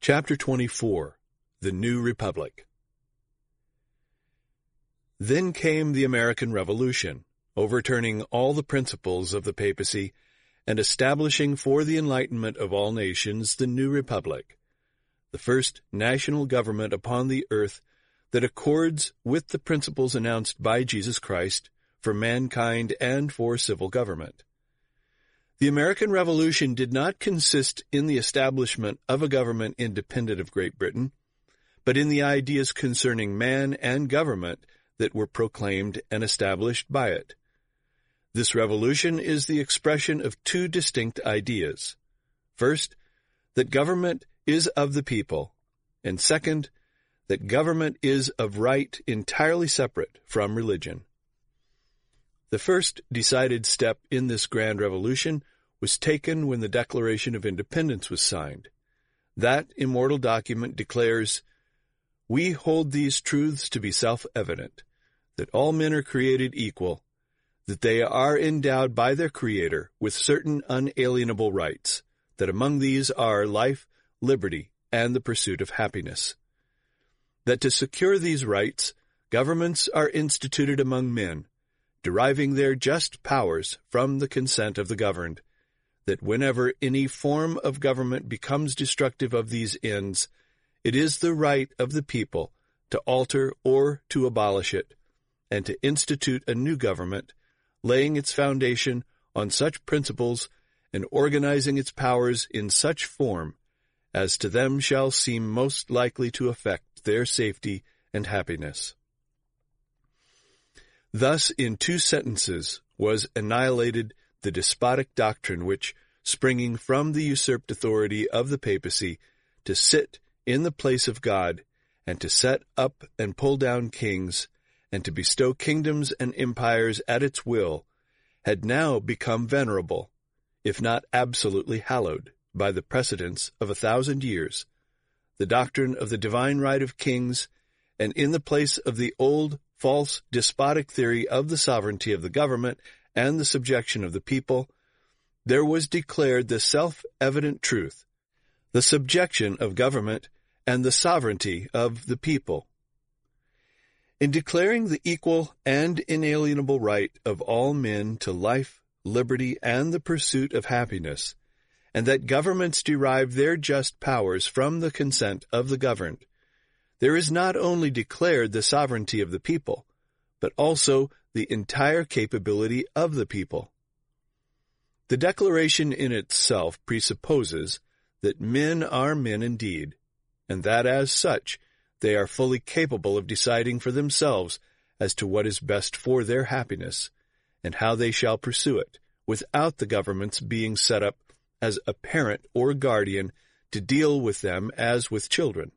Chapter 24. The New Republic. Then came the American Revolution, overturning all the principles of the papacy and establishing for the enlightenment of all nations the new republic, the first national government upon the earth that accords with the principles announced by Jesus Christ for mankind and for civil government. The American Revolution did not consist in the establishment of a government independent of Great Britain, but in the ideas concerning man and government that were proclaimed and established by it. This revolution is the expression of two distinct ideas. First, that government is of the people, and second, that government is of right entirely separate from religion. The first decided step in this grand revolution was taken when the Declaration of Independence was signed. That immortal document declares, "We hold these truths to be self-evident, that all men are created equal, that they are endowed by their Creator with certain unalienable rights, that among these are life, liberty, and the pursuit of happiness. That to secure these rights, governments are instituted among men, deriving their just powers from the consent of the governed, that whenever any form of government becomes destructive of these ends, it is the right of the people to alter or to abolish it, and to institute a new government, laying its foundation on such principles and organizing its powers in such form as to them shall seem most likely to affect their safety and happiness." Thus, in 2 sentences, was annihilated the despotic doctrine which, springing from the usurped authority of the papacy to sit in the place of God, and to set up and pull down kings, and to bestow kingdoms and empires at its will, had now become venerable, if not absolutely hallowed, by the precedents of 1,000 years, the doctrine of the divine right of kings, and in the place of the old, false, despotic theory of the sovereignty of the government and the subjection of the people, there was declared the self-evident truth, the subjection of government and the sovereignty of the people. In declaring the equal and inalienable right of all men to life, liberty, and the pursuit of happiness, and that governments derive their just powers from the consent of the governed, there is not only declared the sovereignty of the people, but also the entire capability of the people. The declaration in itself presupposes that men are men indeed, and that as such they are fully capable of deciding for themselves as to what is best for their happiness, and how they shall pursue it, without the governments being set up as a parent or guardian to deal with them as with children.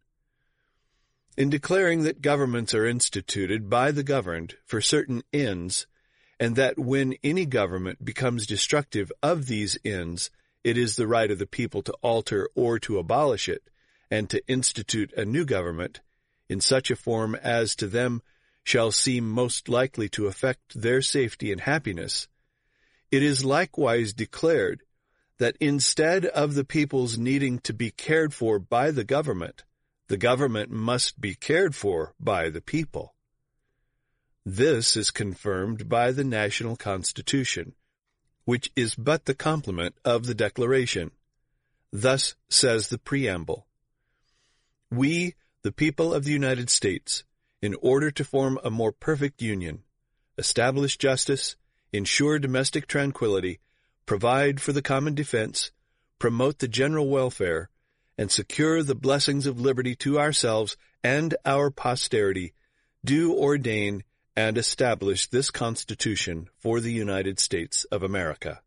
In declaring that governments are instituted by the governed for certain ends, and that when any government becomes destructive of these ends, it is the right of the people to alter or to abolish it, and to institute a new government, in such a form as to them shall seem most likely to affect their safety and happiness, it is likewise declared that instead of the people's needing to be cared for by the government must be cared for by the people. This is confirmed by the national constitution, which is but the complement of the Declaration. Thus says the preamble: "We, the people of the United States, in order to form a more perfect union, establish justice, ensure domestic tranquility, provide for the common defense, promote the general welfare, and secure the blessings of liberty to ourselves and our posterity, do ordain and establish this Constitution for the United States of America."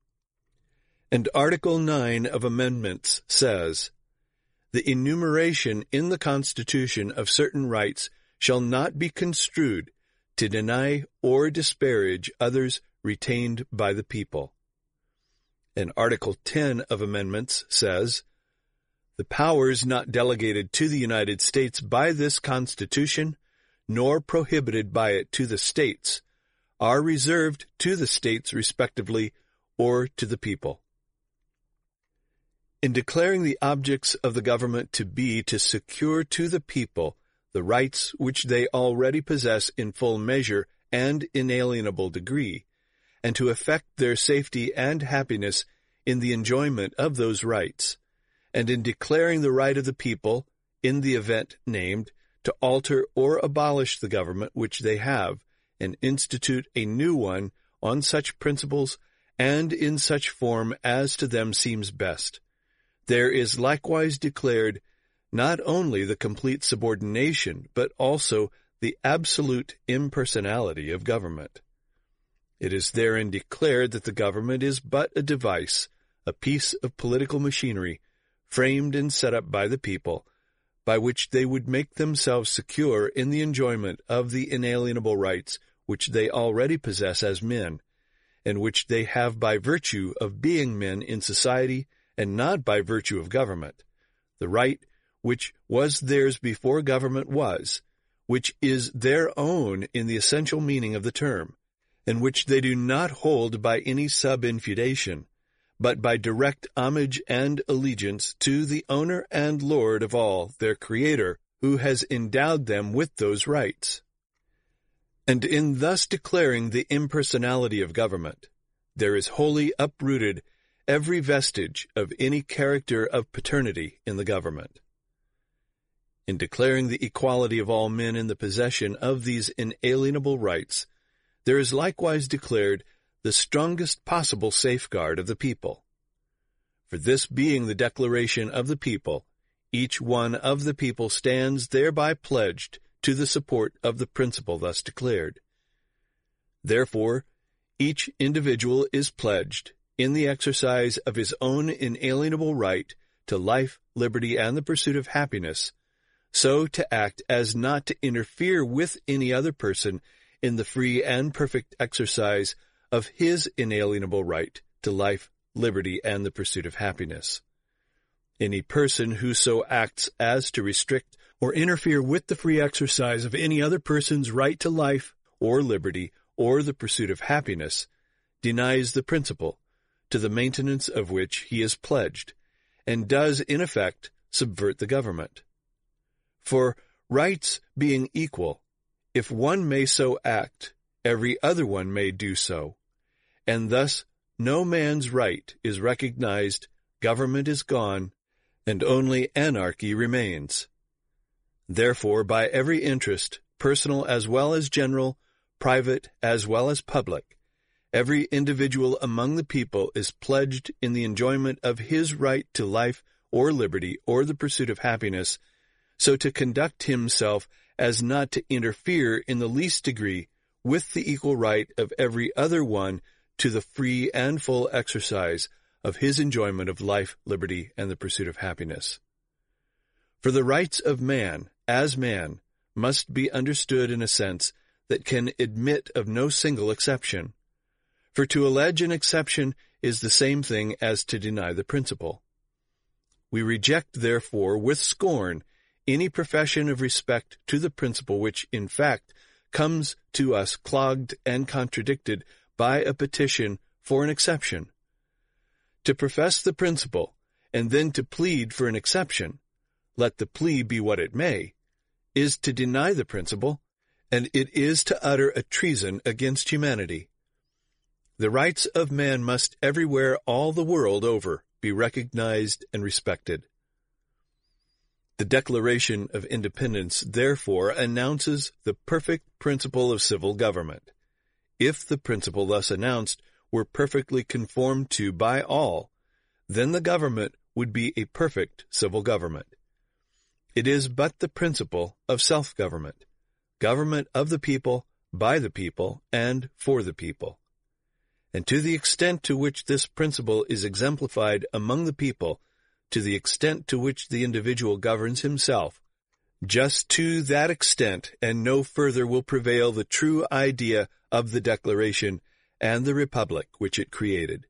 And Article 9 of Amendments says, "The enumeration in the Constitution of certain rights shall not be construed to deny or disparage others retained by the people." And Article 10 of Amendments says, "The powers not delegated to the United States by this Constitution, nor prohibited by it to the States, are reserved to the States respectively or to the people." In declaring the objects of the government to be to secure to the people the rights which they already possess in full measure and inalienable degree, and to effect their safety and happiness in the enjoyment of those rights, and in declaring the right of the people, in the event named, to alter or abolish the government which they have, and institute a new one on such principles and in such form as to them seems best, there is likewise declared not only the complete subordination, but also the absolute impersonality of government. It is therein declared that the government is but a device, a piece of political machinery, framed and set up by the people, by which they would make themselves secure in the enjoyment of the inalienable rights which they already possess as men, and which they have by virtue of being men in society and not by virtue of government, the right which was theirs before government was, which is their own in the essential meaning of the term, and which they do not hold by any sub-infeudation, but by direct homage and allegiance to the owner and Lord of all, their Creator, who has endowed them with those rights. And in thus declaring the impersonality of government, there is wholly uprooted every vestige of any character of paternity in the government. In declaring the equality of all men in the possession of these inalienable rights, there is likewise declared the strongest possible safeguard of the people. For this being the declaration of the people, each one of the people stands thereby pledged to the support of the principle thus declared. Therefore, each individual is pledged, in the exercise of his own inalienable right to life, liberty, and the pursuit of happiness, so to act as not to interfere with any other person in the free and perfect exercise of his inalienable right to life, liberty, and the pursuit of happiness. Any person who so acts as to restrict or interfere with the free exercise of any other person's right to life or liberty or the pursuit of happiness denies the principle, to the maintenance of which he is pledged, and does, in effect, subvert the government. For rights being equal, if one may so act, every other one may do so, and thus no man's right is recognized, government is gone, and only anarchy remains. Therefore, by every interest, personal as well as general, private as well as public, every individual among the people is pledged in the enjoyment of his right to life or liberty or the pursuit of happiness, so to conduct himself as not to interfere in the least degree with the equal right of every other one to the free and full exercise of his enjoyment of life, liberty, and the pursuit of happiness. For the rights of man, as man, must be understood in a sense that can admit of no single exception. For to allege an exception is the same thing as to deny the principle. We reject, therefore, with scorn, any profession of respect to the principle which, in fact, comes to us clogged and contradicted by a petition for an exception. To profess the principle, and then to plead for an exception, let the plea be what it may, is to deny the principle, and it is to utter a treason against humanity. The rights of man must everywhere all the world over be recognized and respected. The Declaration of Independence, therefore, announces the perfect principle of civil government. If the principle thus announced were perfectly conformed to by all, then the government would be a perfect civil government. It is but the principle of self-government, government of the people, by the people, and for the people. And to the extent to which this principle is exemplified among the people, to the extent to which the individual governs himself, just to that extent and no further will prevail the true idea of the Declaration and the Republic which it created.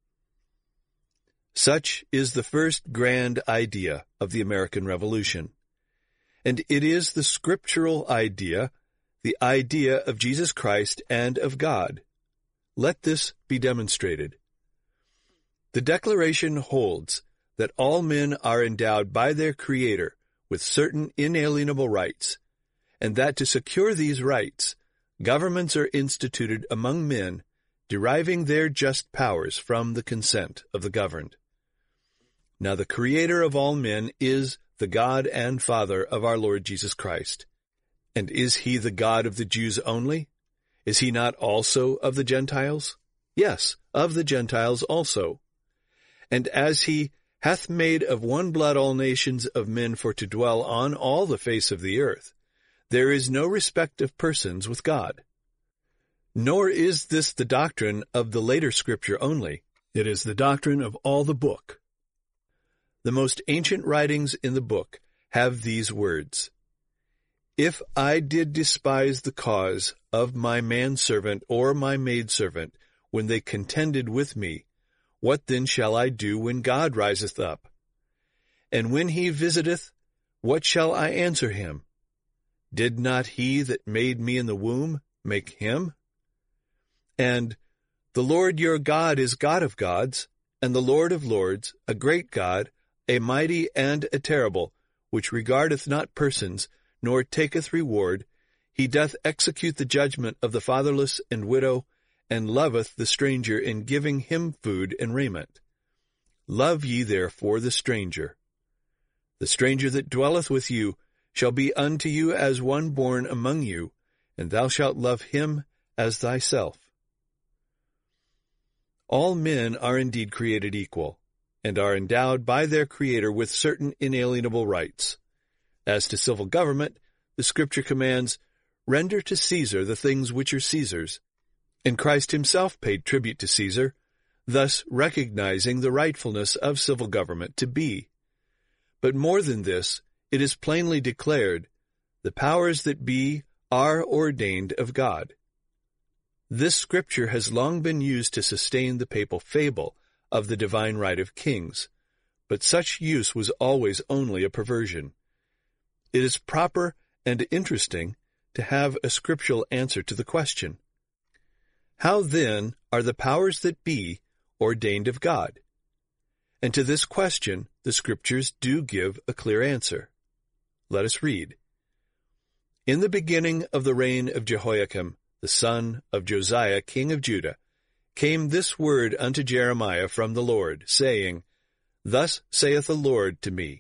Such is the first grand idea of the American Revolution, and it is the scriptural idea, the idea of Jesus Christ and of God. Let this be demonstrated. The Declaration holds that all men are endowed by their Creator with certain inalienable rights, and that to secure these rights, governments are instituted among men, deriving their just powers from the consent of the governed. Now the Creator of all men is the God and Father of our Lord Jesus Christ. And is he the God of the Jews only? Is he not also of the Gentiles? Yes, of the Gentiles also. And as he hath made of one blood all nations of men for to dwell on all the face of the earth, there is no respect of persons with God. Nor is this the doctrine of the later Scripture only. It is the doctrine of all the book. The most ancient writings in the book have these words: If I did despise the cause of my manservant or my maidservant when they contended with me, what then shall I do when God riseth up? And when he visiteth, what shall I answer him? Did not he that made me in the womb make him? And the Lord your God is God of gods, and the Lord of lords, a great God, a mighty and a terrible, which regardeth not persons, nor taketh reward. He doth execute the judgment of the fatherless and widow, and loveth the stranger in giving him food and raiment. Love ye therefore the stranger. The stranger that dwelleth with you shall be unto you as one born among you, and thou shalt love him as thyself. All men are indeed created equal, and are endowed by their Creator with certain inalienable rights. As to civil government, the Scripture commands, Render to Caesar the things which are Caesar's, and Christ himself paid tribute to Caesar, thus recognizing the rightfulness of civil government to be. But more than this, it is plainly declared, the powers that be are ordained of God. This Scripture has long been used to sustain the papal fable of the divine right of kings, but such use was always only a perversion. It is proper and interesting to have a scriptural answer to the question. How then are the powers that be ordained of God? And to this question the Scriptures do give a clear answer. Let us read. In the beginning of the reign of Jehoiakim, the son of Josiah, king of Judah, came this word unto Jeremiah from the Lord, saying, Thus saith the Lord to me,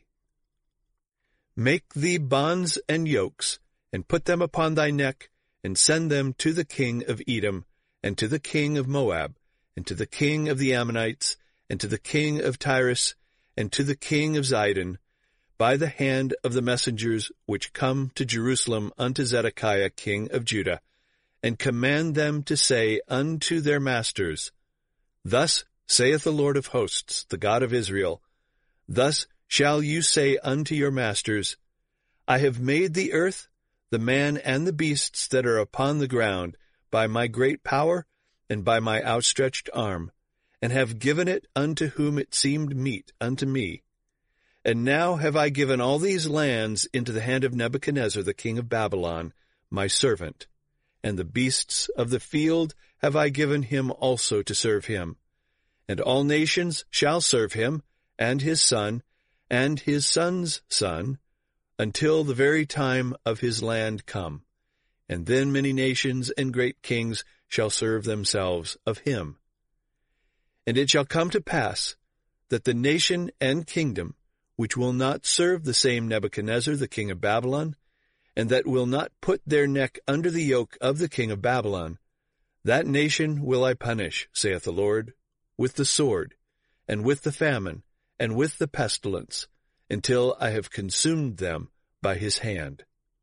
Make thee bonds and yokes, and put them upon thy neck, and send them to the king of Edom, and to the king of Moab, and to the king of the Ammonites, and to the king of Tyrus, and to the king of Zidon, by the hand of the messengers which come to Jerusalem unto Zedekiah king of Judah, and command them to say unto their masters, Thus saith the Lord of hosts, the God of Israel, Thus shall you say unto your masters, I have made the earth, the man and the beasts that are upon the ground, by my great power and by my outstretched arm, and have given it unto whom it seemed meet unto me. And now have I given all these lands into the hand of Nebuchadnezzar the king of Babylon, my servant, and the beasts of the field have I given him also to serve him. And all nations shall serve him, and his son, and his son's son, until the very time of his land come. And then many nations and great kings shall serve themselves of him. And it shall come to pass, that the nation and kingdom, which will not serve the same Nebuchadnezzar the king of Babylon, and that will not put their neck under the yoke of the king of Babylon, that nation will I punish, saith the Lord, with the sword, and with the famine, and with the pestilence, until I have consumed them by his hand.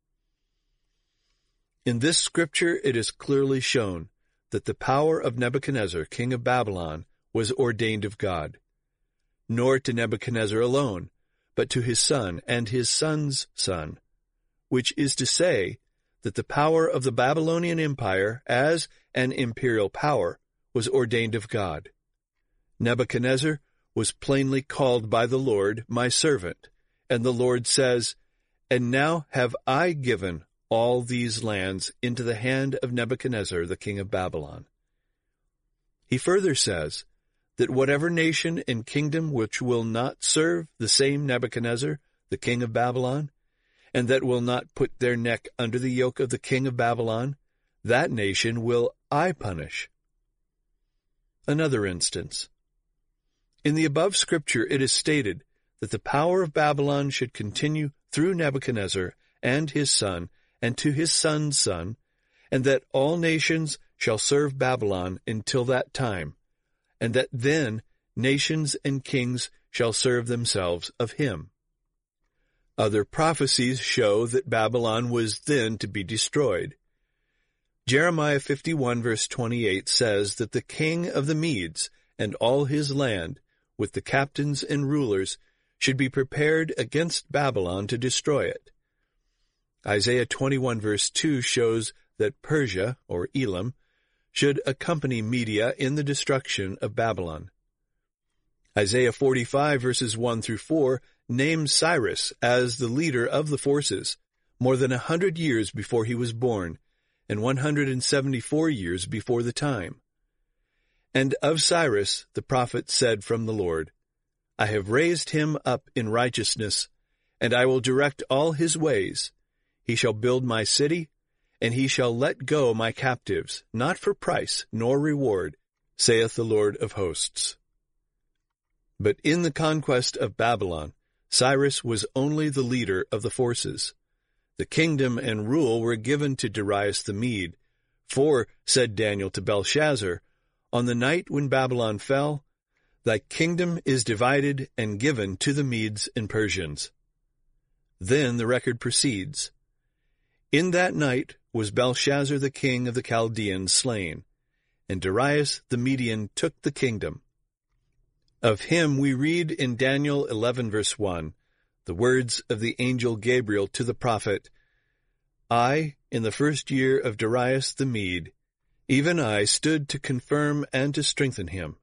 In this Scripture it is clearly shown that the power of Nebuchadnezzar, king of Babylon, was ordained of God, nor to Nebuchadnezzar alone, but to his son and his son's son, which is to say, that the power of the Babylonian Empire as an imperial power was ordained of God. Nebuchadnezzar was plainly called by the Lord my servant, and the Lord says, And now have I given all these lands into the hand of Nebuchadnezzar the king of Babylon. He further says, that whatever nation and kingdom which will not serve the same Nebuchadnezzar, the king of Babylon, and that will not put their neck under the yoke of the king of Babylon, that nation will I punish. Another instance. In the above scripture it is stated that the power of Babylon should continue through Nebuchadnezzar and his son, and to his son's son, and that all nations shall serve Babylon until that time, and that then nations and kings shall serve themselves of him. Other prophecies show that Babylon was then to be destroyed. Jeremiah 51 verse 28 says that the king of the Medes and all his land, with the captains and rulers, should be prepared against Babylon to destroy it. Isaiah 21 verse 2 shows that Persia, or Elam, should accompany Media in the destruction of Babylon. Isaiah 45 verses 1 through 4 names Cyrus as the leader of the forces, more than 100 years before he was born, and 174 years before the time. And of Cyrus the prophet said from the Lord, I have raised him up in righteousness, and I will direct all his ways. He shall build my city, and he shall let go my captives, not for price nor reward, saith the Lord of hosts. But in the conquest of Babylon, Cyrus was only the leader of the forces. The kingdom and rule were given to Darius the Mede, for, said Daniel to Belshazzar, on the night when Babylon fell, thy kingdom is divided and given to the Medes and Persians. Then the record proceeds. In that night was Belshazzar the king of the Chaldeans slain, and Darius the Median took the kingdom. Of him we read in Daniel 11 verse 1, the words of the angel Gabriel to the prophet, I, in the first year of Darius the Mede, even I stood to confirm and to strengthen him.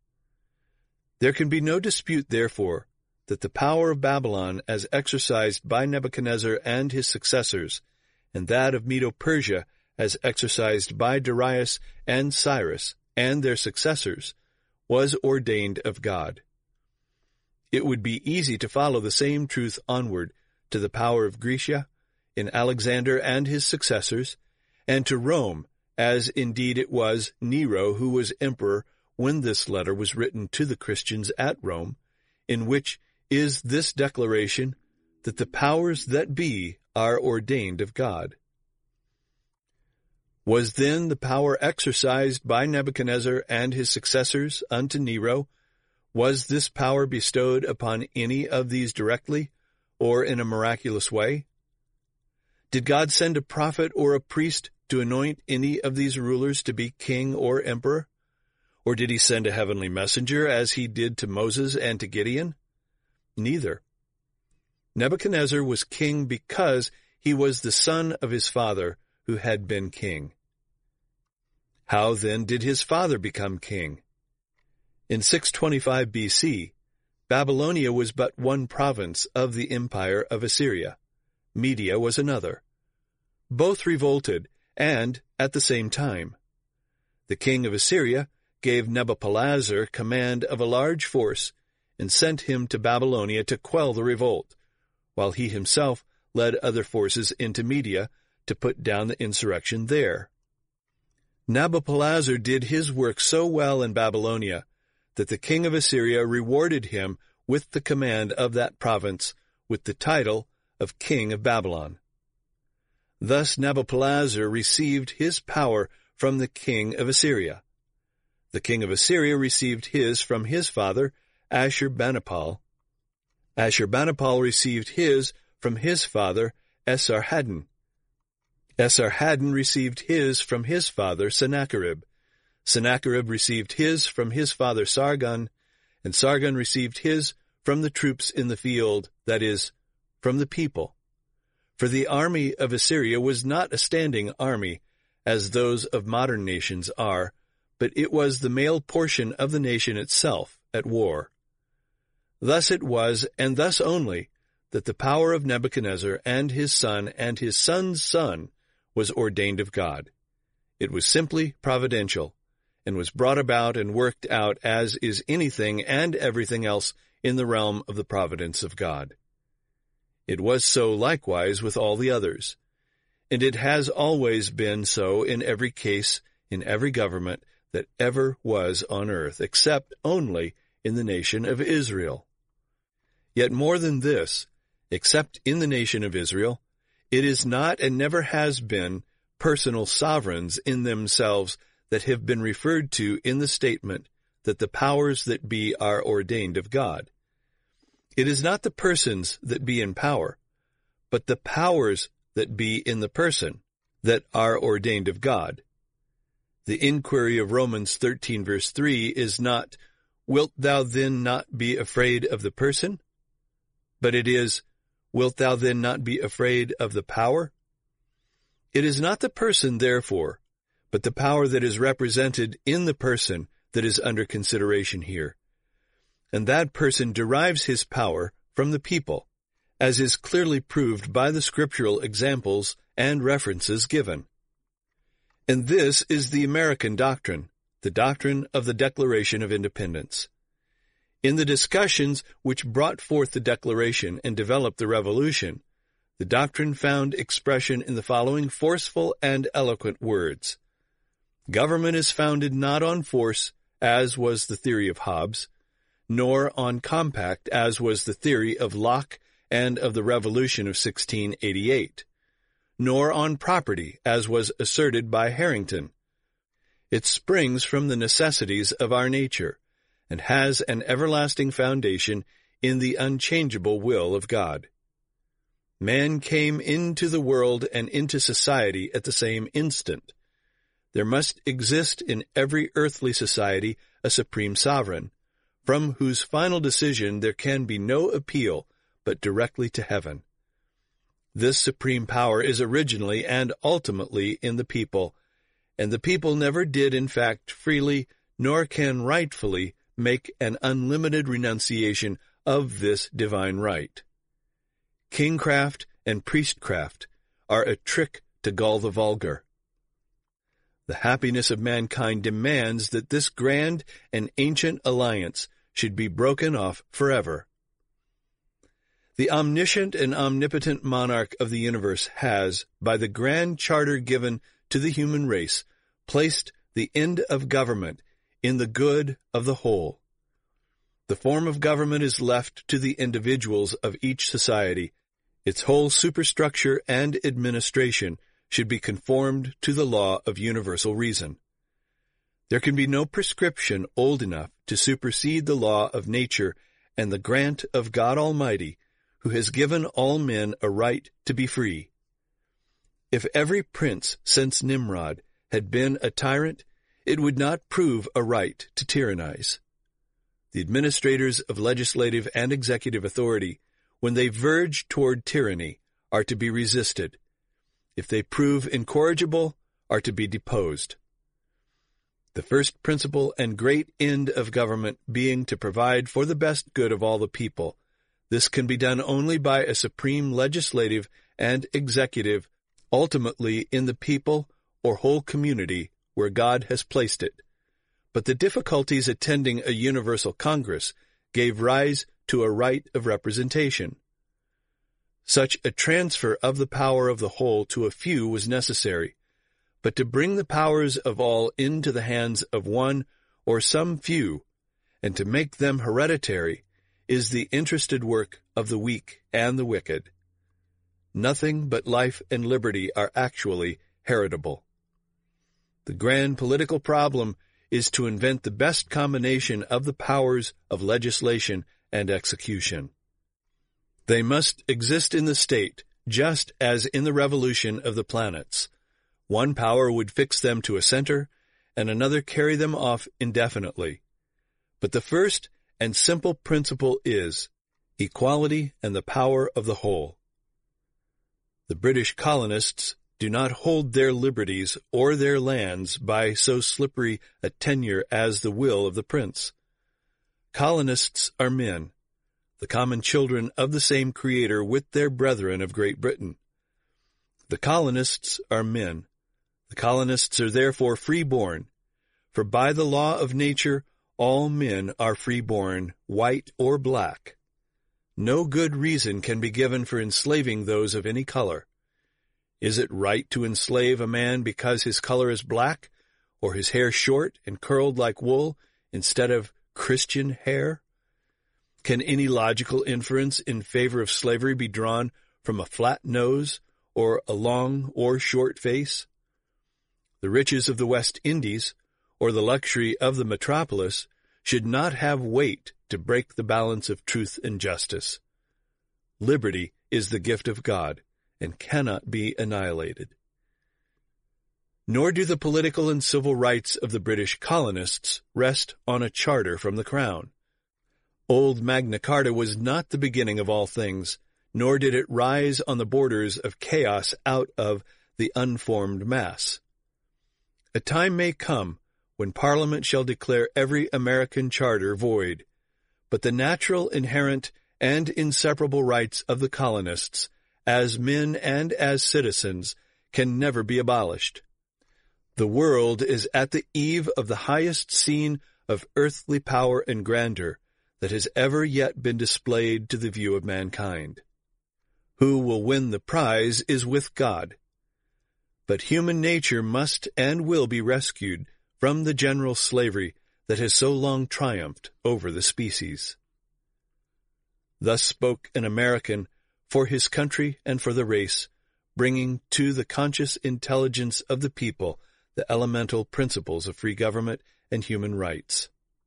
There can be no dispute, therefore, that the power of Babylon as exercised by Nebuchadnezzar and his successors, and that of Medo-Persia as exercised by Darius and Cyrus and their successors, was ordained of God. It would be easy to follow the same truth onward to the power of Grecia, in Alexander and his successors, and to Rome, as indeed it was Nero who was emperor when this letter was written to the Christians at Rome, in which is this declaration that the powers that be are ordained of God. Was then the power exercised by Nebuchadnezzar and his successors unto Nero, was this power bestowed upon any of these directly, or in a miraculous way? Did God send a prophet or a priest to anoint any of these rulers to be king or emperor? Or did he send a heavenly messenger, as he did to Moses and to Gideon? Neither. Nebuchadnezzar was king because he was the son of his father, who had been king. How then did his father become king? In 625 BC, Babylonia was but one province of the empire of Assyria. Media was another. Both revolted, and at the same time. The king of Assyria gave Nabopolassar command of a large force, and sent him to Babylonia to quell the revolt, while he himself led other forces into Media to put down the insurrection there. Nabopolassar did his work so well in Babylonia that the king of Assyria rewarded him with the command of that province, with the title of King of Babylon. Thus Nabopolassar received his power from the king of Assyria. The king of Assyria received his from his father, Ashurbanipal. Ashurbanipal received his from his father, Esarhaddon. Esarhaddon received his from his father, Sennacherib. Sennacherib received his from his father, Sargon, and Sargon received his from the troops in the field, that is, from the people. For the army of Assyria was not a standing army, as those of modern nations are, but it was the male portion of the nation itself at war. Thus it was, and thus only, that the power of Nebuchadnezzar and his son's son was ordained of God. It was simply providential, and was brought about and worked out as is anything and everything else in the realm of the providence of God. It was so likewise with all the others, and it has always been so in every case, in every government that ever was on earth, except only in the nation of Israel. Yet more than this, except in the nation of Israel, it is not and never has been personal sovereigns in themselves that have been referred to in the statement that the powers that be are ordained of God. It is not the persons that be in power, but the powers that be in the person that are ordained of God. The inquiry of Romans 13 verse 3 is not, "Wilt thou then not be afraid of the person?" But it is, "Wilt thou then not be afraid of the power?" It is not the person, therefore, but the power that is represented in the person that is under consideration here. And that person derives his power from the people, as is clearly proved by the scriptural examples and references given. And this is the American doctrine, the doctrine of the Declaration of Independence. In the discussions which brought forth the Declaration and developed the Revolution, the doctrine found expression in the following forceful and eloquent words. Government is founded not on force, as was the theory of Hobbes, nor on compact, as was the theory of Locke and of the Revolution of 1688, nor on property, as was asserted by Harrington. It springs from the necessities of our nature, and has an everlasting foundation in the unchangeable will of God. Man came into the world and into society at the same instant. There must exist in every earthly society a supreme sovereign, from whose final decision there can be no appeal but directly to heaven. This supreme power is originally and ultimately in the people, and the people never did in fact freely, nor can rightfully, make an unlimited renunciation of this divine right. Kingcraft and priestcraft are a trick to gull the vulgar. The happiness of mankind demands that this grand and ancient alliance should be broken off forever. The omniscient and omnipotent monarch of the universe has, by the grand charter given to the human race, placed the end of government in the good of the whole. The form of government is left to the individuals of each society. Its whole superstructure and administration should be conformed to the law of universal reason. There can be no prescription old enough to supersede the law of nature and the grant of God Almighty, who has given all men a right to be free. If every prince since Nimrod had been a tyrant, it would not prove a right to tyrannize. The administrators of legislative and executive authority, when they verge toward tyranny, are to be resisted. If they prove incorrigible, are to be deposed. The first principle and great end of government being to provide for the best good of all the people, this can be done only by a supreme legislative and executive, ultimately in the people or whole community where God has placed it. But the difficulties attending a universal Congress gave rise to a right of representation. Such a transfer of the power of the whole to a few was necessary, but to bring the powers of all into the hands of one or some few, and to make them hereditary, is the interested work of the weak and the wicked. Nothing but life and liberty are actually heritable. The grand political problem is to invent the best combination of the powers of legislation and execution. They must exist in the state, just as in the revolution of the planets. One power would fix them to a center, and another carry them off indefinitely. But the first and simple principle is equality and the power of the whole. The British colonists do not hold their liberties or their lands by so slippery a tenure as the will of the prince. Colonists are men, the common children of the same Creator with their brethren of Great Britain. The colonists are men. The colonists are therefore free-born, For by the law of nature all men are freeborn, white or black. No good reason can be given for enslaving those of any color. Is it right to enslave a man because his color is black, or his hair short and curled like wool instead of Christian hair? Can any logical inference in favor of slavery be drawn from a flat nose or a long or short face? The riches of the West Indies, or the luxury of the metropolis, should not have weight to break the balance of truth and justice. Liberty is the gift of God and cannot be annihilated. Nor do the political and civil rights of the British colonists rest on a charter from the Crown. Old Magna Carta was not the beginning of all things, nor did it rise on the borders of chaos out of the unformed mass. A time may come when Parliament shall declare every American charter void, but the natural, inherent, and inseparable rights of the colonists, as men and as citizens, can never be abolished. The world is at the eve of the highest scene of earthly power and grandeur that has ever yet been displayed to the view of mankind. Who will win the prize is with God. But human nature must and will be rescued from the general slavery that has so long triumphed over the species. Thus spoke an American for his country and for the race, bringing to the conscious intelligence of the people the elemental principles of free government and human rights.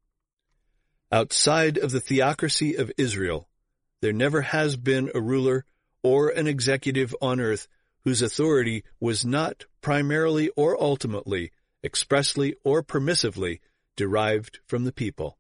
Outside of the theocracy of Israel, there never has been a ruler or an executive on earth whose authority was not primarily or ultimately, expressly or permissively, derived from the people.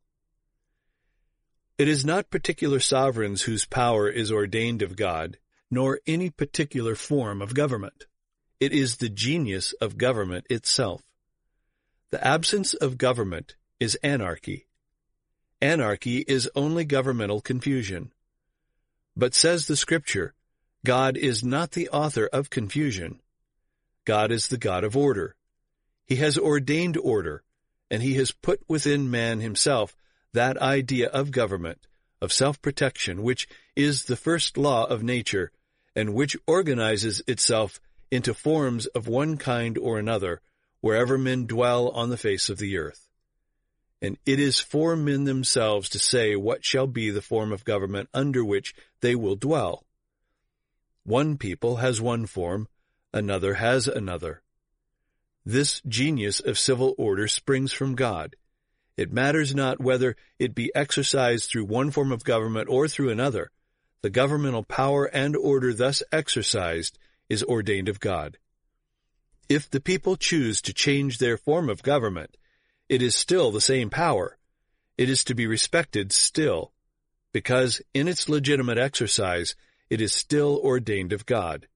It is not particular sovereigns whose power is ordained of God, nor any particular form of government. It is the genius of government itself. The absence of government is anarchy. Anarchy is only governmental confusion. But says the Scripture, God is not the author of confusion. God is the God of order. He has ordained order, and he has put within man himself that idea of government, of self-protection, which is the first law of nature, and which organizes itself into forms of one kind or another, wherever men dwell on the face of the earth. And it is for men themselves to say what shall be the form of government under which they will dwell. One people has one form, another has another. This genius of civil order springs from God. It matters not whether it be exercised through one form of government or through another. The governmental power and order thus exercised is ordained of God. If the people choose to change their form of government, it is still the same power. It is to be respected still, because in its legitimate exercise it is still ordained of God.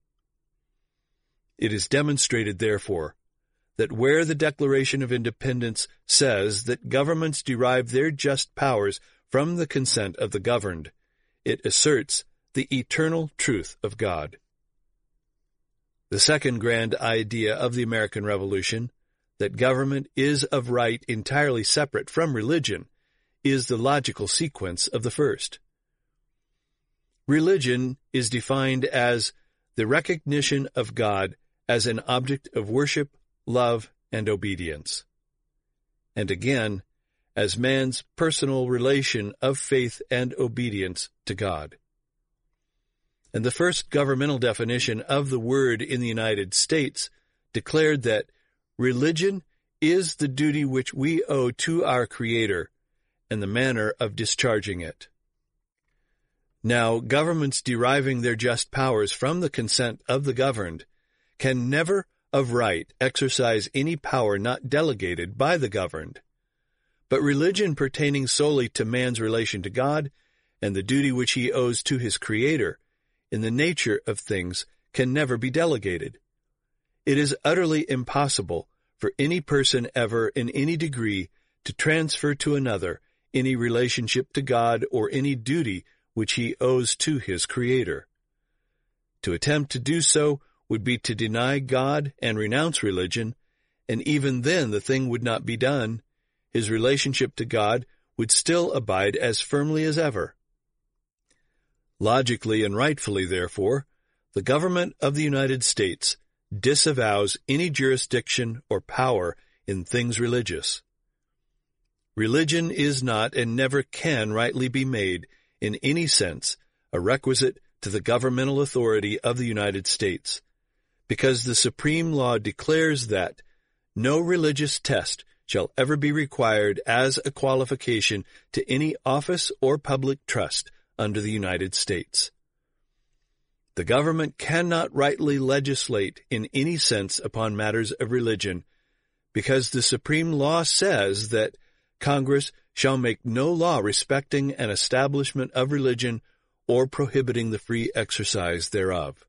It is demonstrated, therefore, that where the Declaration of Independence says that governments derive their just powers from the consent of the governed, it asserts the eternal truth of God. The second grand idea of the American Revolution, that government is of right entirely separate from religion, is the logical sequence of the first. Religion is defined as the recognition of God as an object of worship, love, and obedience, and again, as man's personal relation of faith and obedience to God. And the first governmental definition of the word in the United States declared that religion is the duty which we owe to our Creator and the manner of discharging it. Now, governments deriving their just powers from the consent of the governed can never of right exercise any power not delegated by the governed. But religion pertaining solely to man's relation to God and the duty which he owes to his Creator in the nature of things can never be delegated. It is utterly impossible for any person ever in any degree to transfer to another any relationship to God or any duty which he owes to his Creator. To attempt to do so would be to deny God and renounce religion, and even then the thing would not be done, his relationship to God would still abide as firmly as ever. Logically and rightfully, therefore, the government of the United States disavows any jurisdiction or power in things religious. Religion is not and never can rightly be made, in any sense, a requisite to the governmental authority of the United States, because the supreme law declares that no religious test shall ever be required as a qualification to any office or public trust under the United States. The government cannot rightly legislate in any sense upon matters of religion, because the supreme law says that Congress shall make no law respecting an establishment of religion or prohibiting the free exercise thereof.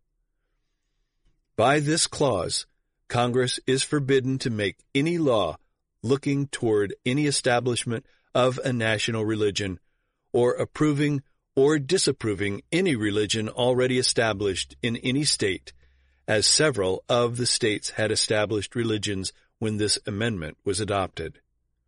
By this clause, Congress is forbidden to make any law looking toward any establishment of a national religion, or approving or disapproving any religion already established in any state, as several of the states had established religions when this amendment was adopted.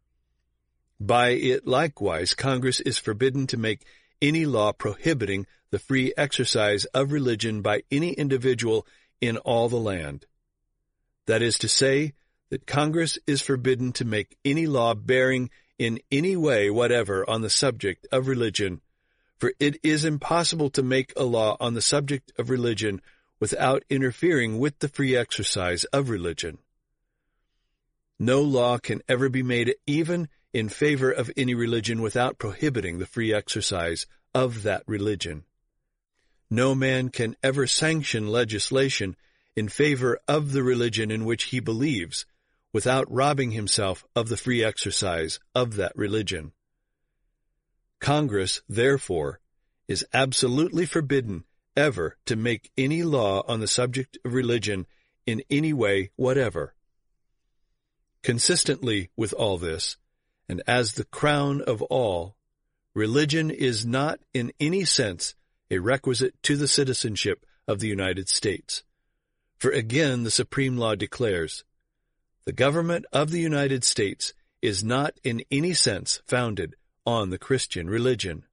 By it likewise, Congress is forbidden to make any law prohibiting the free exercise of religion by any individual in all the land. That is to say, that Congress is forbidden to make any law bearing in any way whatever on the subject of religion, for it is impossible to make a law on the subject of religion without interfering with the free exercise of religion. No law can ever be made even in favor of any religion without prohibiting the free exercise of that religion. No man can ever sanction legislation in favor of the religion in which he believes, without robbing himself of the free exercise of that religion. Congress, therefore, is absolutely forbidden ever to make any law on the subject of religion in any way whatever. Consistently with all this, and as the crown of all, religion is not in any sense a requisite to the citizenship of the United States. For again the supreme law declares, the government of the United States is not in any sense founded on the Christian religion.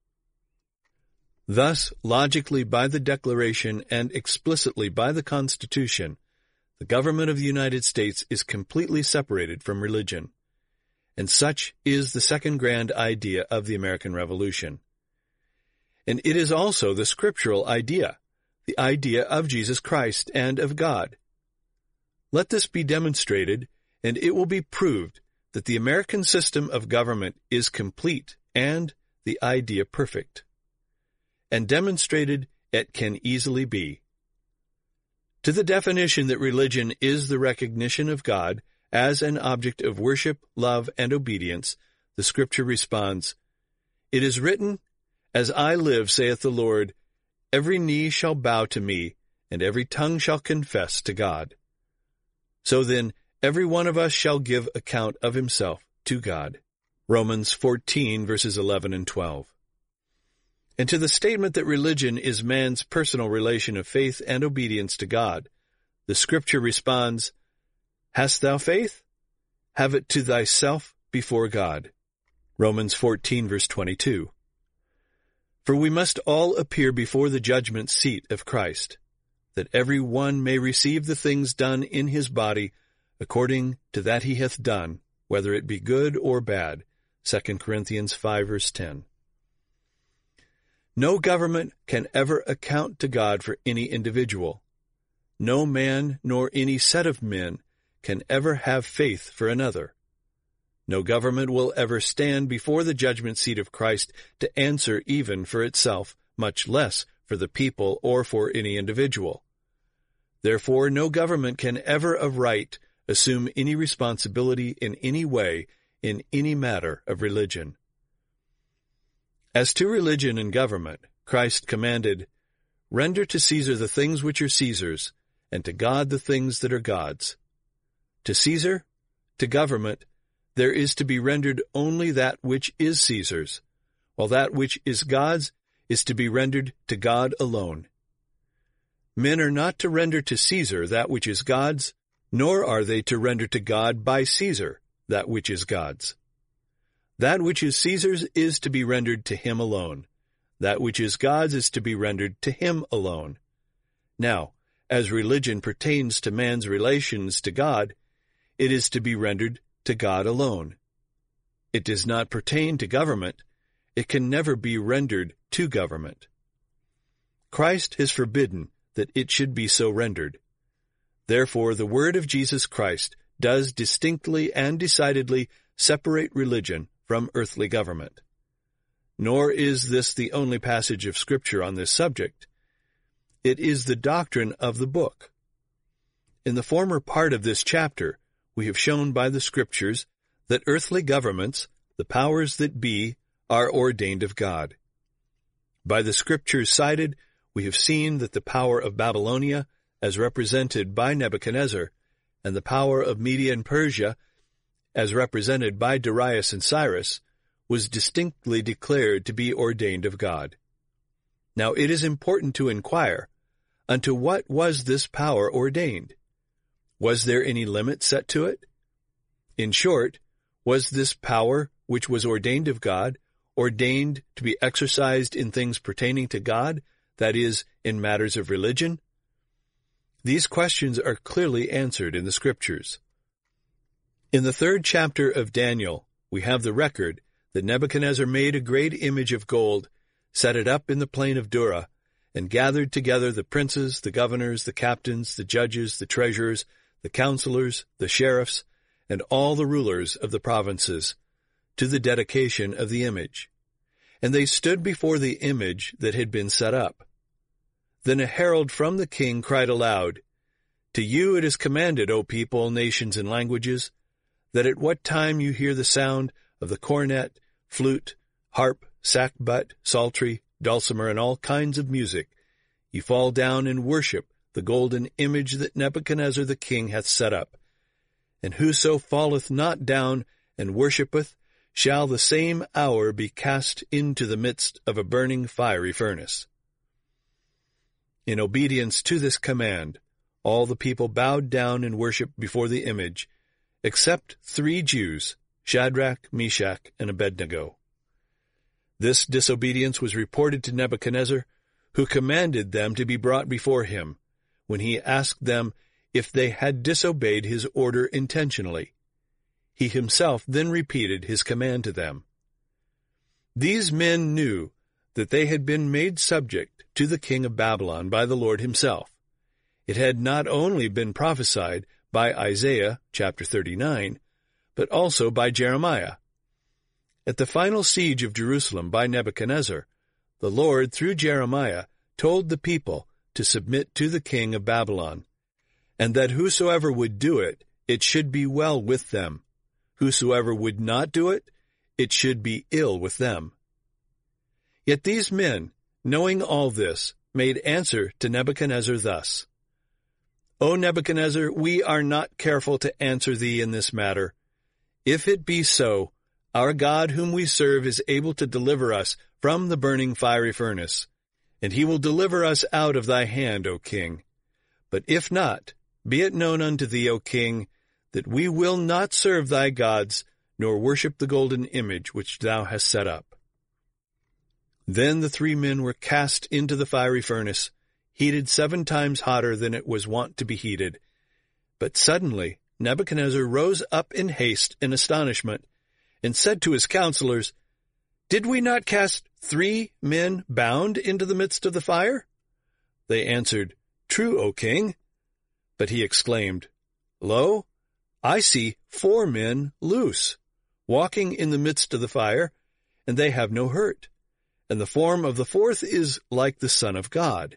Thus, logically by the Declaration and explicitly by the Constitution, the government of the United States is completely separated from religion. And such is the second grand idea of the American Revolution. And it is also the scriptural idea, the idea of Jesus Christ and of God. Let this be demonstrated, and it will be proved that the American system of government is complete and the idea perfect. And demonstrated it can easily be. To the definition that religion is the recognition of God as an object of worship, love, and obedience, the Scripture responds, "It is written, As I live, saith the Lord, every knee shall bow to me, and every tongue shall confess to God." So then, every one of us shall give account of himself to God. Romans 14, verses 11 and 12. And to the statement that religion is man's personal relation of faith and obedience to God, the Scripture responds, "Hast thou faith? Have it to thyself before God." Romans 14, verse 22. For we must all appear before the judgment seat of Christ, that every one may receive the things done in his body according to that he hath done, whether it be good or bad. 2 Corinthians 5, verse 10. No government can ever account to God for any individual. No man nor any set of men can ever have faith for another. No government will ever stand before the judgment seat of Christ to answer even for itself, much less for the people or for any individual. Therefore, no government can ever of right assume any responsibility in any way in any matter of religion. As to religion and government, Christ commanded, "Render to Caesar the things which are Caesar's, and to God the things that are God's." To Caesar, to government, there is to be rendered only that which is Caesar's, while that which is God's is to be rendered to God alone. Men are not to render to Caesar that which is God's, nor are they to render to God by Caesar that which is God's. That which is Caesar's is to be rendered to him alone. That which is God's is to be rendered to him alone. Now, as religion pertains to man's relations to God, it is to be rendered to God alone. It does not pertain to government. It can never be rendered to government. Christ has forbidden that it should be so rendered. Therefore, the word of Jesus Christ does distinctly and decidedly separate religion from earthly government. Nor is this the only passage of Scripture on this subject. It is the doctrine of the book. In the former part of this chapter, we have shown by the Scriptures that earthly governments, the powers that be, are ordained of God. By the Scriptures cited, we have seen that the power of Babylonia, as represented by Nebuchadnezzar, and the power of Media and Persia, as represented by Darius and Cyrus, was distinctly declared to be ordained of God. Now it is important to inquire, unto what was this power ordained? Was there any limit set to it? In short, was this power, which was ordained of God, ordained to be exercised in things pertaining to God, that is, in matters of religion? These questions are clearly answered in the Scriptures. In the 3rd chapter of Daniel, we have the record that Nebuchadnezzar made a great image of gold, set it up in the plain of Dura, and gathered together the princes, the governors, the captains, the judges, the treasurers, the counselors, the sheriffs, and all the rulers of the provinces, to the dedication of the image. And they stood before the image that had been set up. Then a herald from the king cried aloud, To you it is commanded, O people, nations, and languages, that at what time you hear the sound of the cornet, flute, harp, sackbut, psaltery, dulcimer, and all kinds of music, you fall down and worship the golden image that Nebuchadnezzar the king hath set up. And whoso falleth not down and worshippeth shall the same hour be cast into the midst of a burning fiery furnace. In obedience to this command, all the people bowed down and worshipped before the image, except 3 Jews, Shadrach, Meshach, and Abednego. This disobedience was reported to Nebuchadnezzar, who commanded them to be brought before him, when he asked them if they had disobeyed his order intentionally. He himself then repeated his command to them. These men knew that they had been made subject to the king of Babylon by the Lord himself. It had not only been prophesied by Isaiah, chapter 39, but also by Jeremiah. At the final siege of Jerusalem by Nebuchadnezzar, the Lord, through Jeremiah, told the people to submit to the king of Babylon, and that whosoever would do it, it should be well with them. Whosoever would not do it, it should be ill with them. Yet these men, knowing all this, made answer to Nebuchadnezzar thus, O Nebuchadnezzar, we are not careful to answer thee in this matter. If it be so, our God whom we serve is able to deliver us from the burning fiery furnace, and he will deliver us out of thy hand, O king. But if not, be it known unto thee, O king, that we will not serve thy gods, nor worship the golden image which thou hast set up. Then the 3 men were cast into the fiery furnace, heated 7 times hotter than it was wont to be heated. But suddenly Nebuchadnezzar rose up in haste and astonishment, and said to his counselors, Did we not cast 3 men bound into the midst of the fire? They answered, True, O king. But he exclaimed, Lo, I see 4 men loose, walking in the midst of the fire, and they have no hurt, and the form of the 4th is like the Son of God.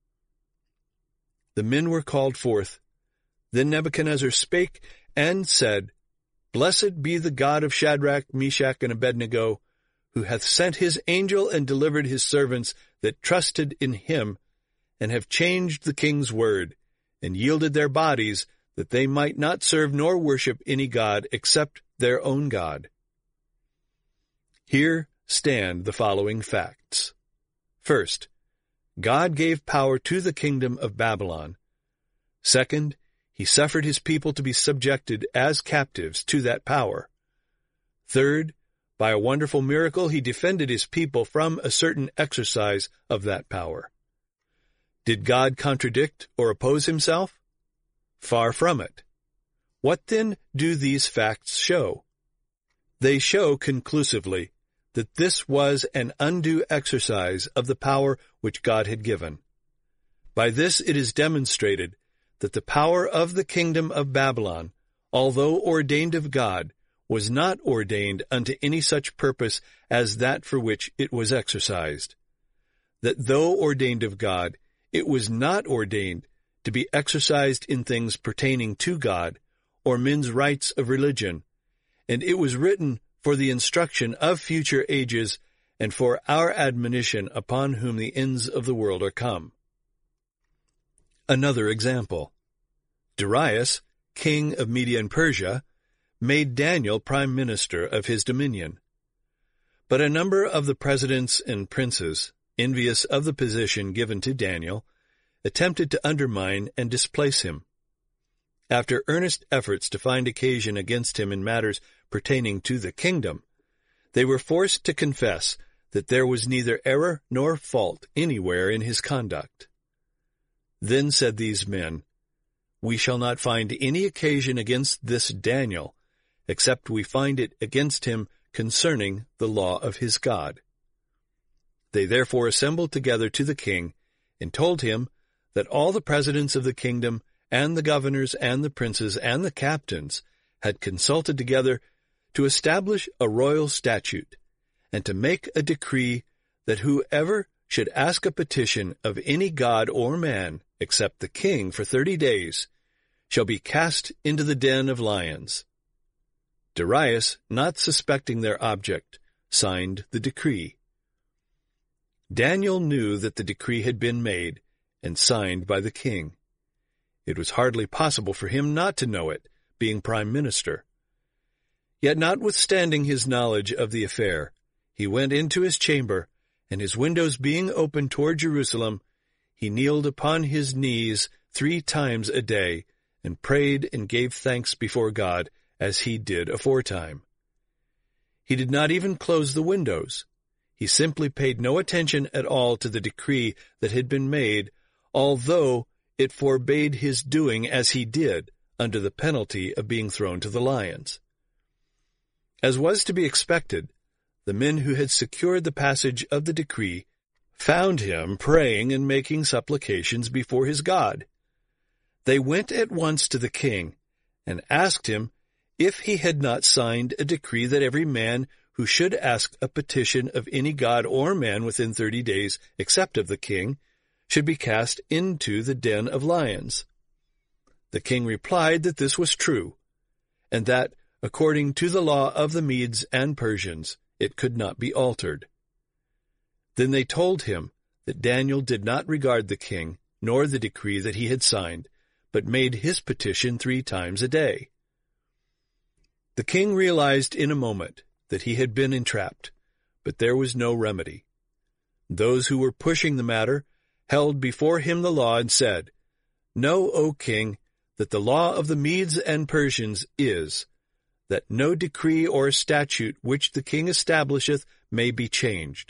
The men were called forth. Then Nebuchadnezzar spake and said, Blessed be the God of Shadrach, Meshach, and Abednego, who hath sent his angel and delivered his servants that trusted in him, and have changed the king's word, and yielded their bodies, that they might not serve nor worship any god except their own God. Here stand the following facts. First, God gave power to the kingdom of Babylon. Second, he suffered his people to be subjected as captives to that power. Third, by a wonderful miracle, he defended his people from a certain exercise of that power. Did God contradict or oppose himself? Far from it. What then do these facts show? They show conclusively that this was an undue exercise of the power which God had given. By this it is demonstrated that the power of the kingdom of Babylon, although ordained of God, was not ordained unto any such purpose as that for which it was exercised. That though ordained of God, it was not ordained to be exercised in things pertaining to God, or men's rights of religion, and it was written for the instruction of future ages, and for our admonition upon whom the ends of the world are come. Another example. Darius, king of Media and Persia, made Daniel prime minister of his dominion. But a number of the presidents and princes, envious of the position given to Daniel, attempted to undermine and displace him. After earnest efforts to find occasion against him in matters pertaining to the kingdom, they were forced to confess that there was neither error nor fault anywhere in his conduct. Then said these men, "We shall not find any occasion against this Daniel, except we find it against him concerning the law of his God." They therefore assembled together to the king, and told him that all the presidents of the kingdom, and the governors, and the princes, and the captains had consulted together to establish a royal statute, and to make a decree that whoever should ask a petition of any god or man, except the king, for 30 days, shall be cast into the den of lions. Darius, not suspecting their object, signed the decree. Daniel knew that the decree had been made and signed by the king. It was hardly possible for him not to know it, being prime minister. Yet notwithstanding his knowledge of the affair, he went into his chamber, and his windows being open toward Jerusalem, he kneeled upon his knees 3 times a day, and prayed and gave thanks before God, as he did aforetime. He did not even close the windows. He simply paid no attention at all to the decree that had been made, although it forbade his doing as he did, under the penalty of being thrown to the lions. As was to be expected, the men who had secured the passage of the decree found him praying and making supplications before his God. They went at once to the king, and asked him if he had not signed a decree that every man who should ask a petition of any god or man within 30 days, except of the king, should be cast into the den of lions. The king replied that this was true, and that, according to the law of the Medes and Persians, it could not be altered. Then they told him that Daniel did not regard the king, nor the decree that he had signed, but made his petition 3 times a day. The king realized in a moment that he had been entrapped, but there was no remedy. Those who were pushing the matter held before him the law and said, "Know, O king, that the law of the Medes and Persians is, that no decree or statute which the king establisheth may be changed."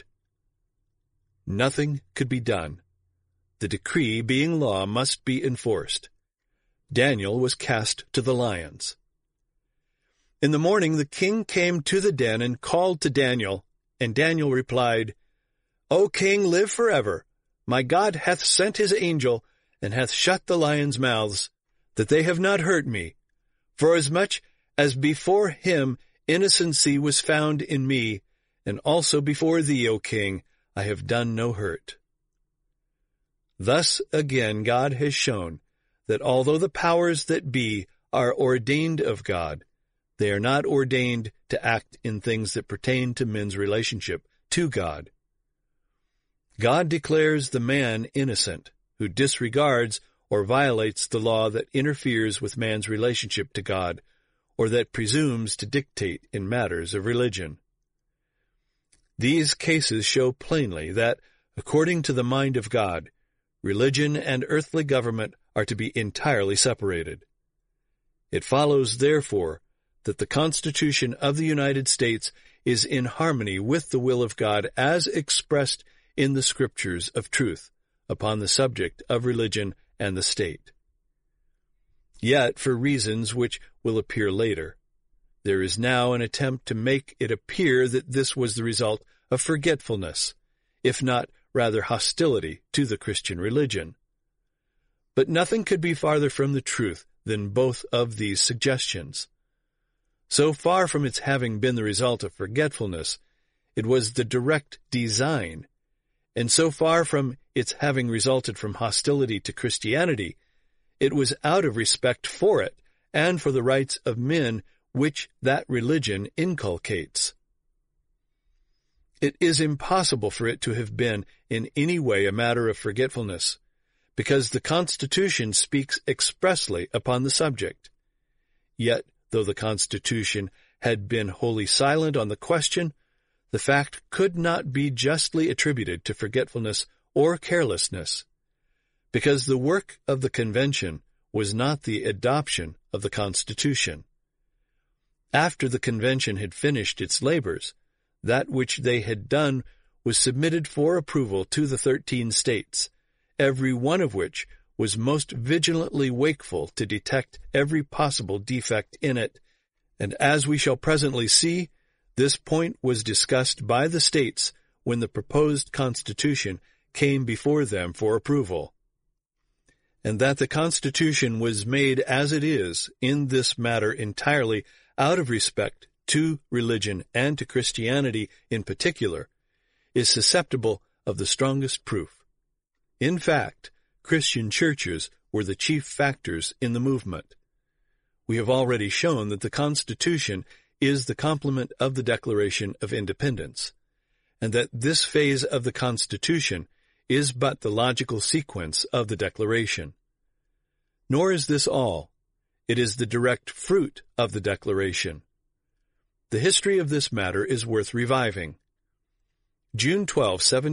Nothing could be done. The decree, being law, must be enforced. Daniel was cast to the lions. In the morning the king came to the den and called to Daniel, and Daniel replied, "O king, live forever. My God hath sent his angel, and hath shut the lions' mouths, that they have not hurt me. Forasmuch as before him innocency was found in me, and also before thee, O king, I have done no hurt." Thus again God has shown that although the powers that be are ordained of God, they are not ordained to act in things that pertain to men's relationship to God. God declares the man innocent who disregards or violates the law that interferes with man's relationship to God, or that presumes to dictate in matters of religion. These cases show plainly that, according to the mind of God, religion and earthly government are to be entirely separated. It follows, therefore, that the Constitution of the United States is in harmony with the will of God as expressed in the Scriptures of truth upon the subject of religion and the state. Yet, for reasons which will appear later, there is now an attempt to make it appear that this was the result of forgetfulness, if not rather hostility to the Christian religion. But nothing could be farther from the truth than both of these suggestions. So far from its having been the result of forgetfulness, it was the direct design, and so far from its having resulted from hostility to Christianity, it was out of respect for it and for the rights of men which that religion inculcates. It is impossible for it to have been in any way a matter of forgetfulness, because the Constitution speaks expressly upon the subject. Yet, though the Constitution had been wholly silent on the question, the fact could not be justly attributed to forgetfulness or carelessness, because the work of the Convention was not the adoption of the Constitution. After the Convention had finished its labors, that which they had done was submitted for approval to the 13 states, every one of which was most vigilantly wakeful to detect every possible defect in it, and as we shall presently see, this point was discussed by the states when the proposed Constitution came before them for approval. And that the Constitution was made as it is in this matter entirely out of respect to religion and to Christianity in particular, is susceptible of the strongest proof. In fact, Christian churches were the chief factors in the movement. We have already shown that the Constitution is the complement of the Declaration of Independence, and that this phase of the Constitution is but the logical sequence of the Declaration. Nor is this all. It is the direct fruit of the Declaration. The history of this matter is worth reviving. June 12,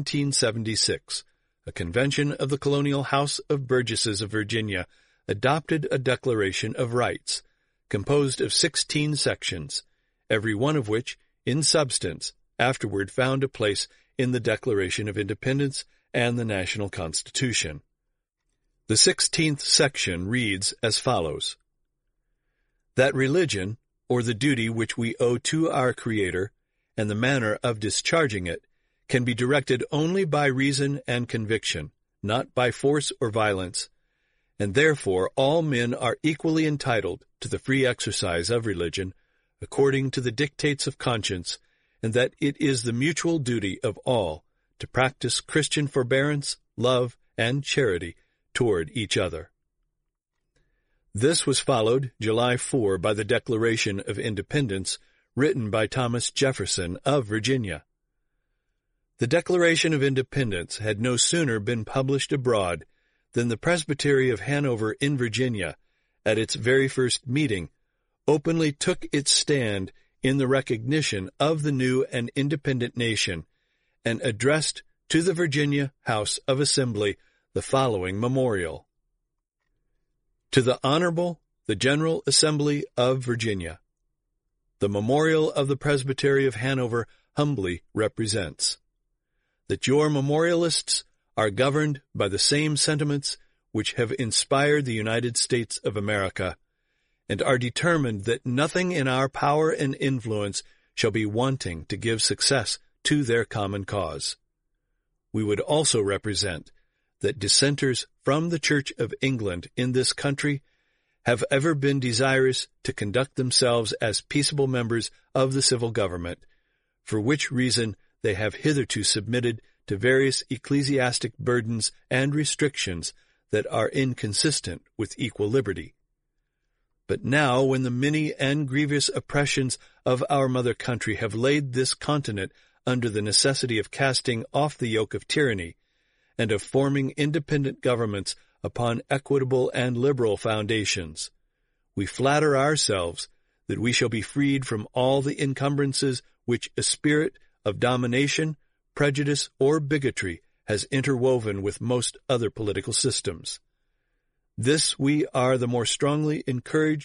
1776, a convention of the Colonial House of Burgesses of Virginia adopted a Declaration of Rights, composed of 16 sections, every one of which, in substance, afterward found a place in the Declaration of Independence and the National Constitution. The 16th section reads as follows: That religion, or the duty which we owe to our Creator, and the manner of discharging it, can be directed only by reason and conviction, not by force or violence, and therefore all men are equally entitled to the free exercise of religion, according to the dictates of conscience, and that it is the mutual duty of all to practice Christian forbearance, love, and charity toward each other. This was followed, July 4, by the Declaration of Independence, written by Thomas Jefferson of Virginia. The Declaration of Independence had no sooner been published abroad than the Presbytery of Hanover in Virginia, at its very first meeting, openly took its stand in the recognition of the new and independent nation, and addressed to the Virginia House of Assembly the following memorial: To the Honorable, the General Assembly of Virginia, the memorial of the Presbytery of Hanover humbly represents that your memorialists are governed by the same sentiments which have inspired the United States of America, and are determined that nothing in our power and influence shall be wanting to give success to their common cause. We would also represent that dissenters from the Church of England in this country have ever been desirous to conduct themselves as peaceable members of the civil government, for which reason they have hitherto submitted to various ecclesiastic burdens and restrictions that are inconsistent with equal liberty. But now, when the many and grievous oppressions of our mother country have laid this continent under the necessity of casting off the yoke of tyranny, and of forming independent governments upon equitable and liberal foundations, we flatter ourselves that we shall be freed from all the encumbrances which a spirit of domination, prejudice, or bigotry has interwoven with most other political systems. This we are the more strongly encouraged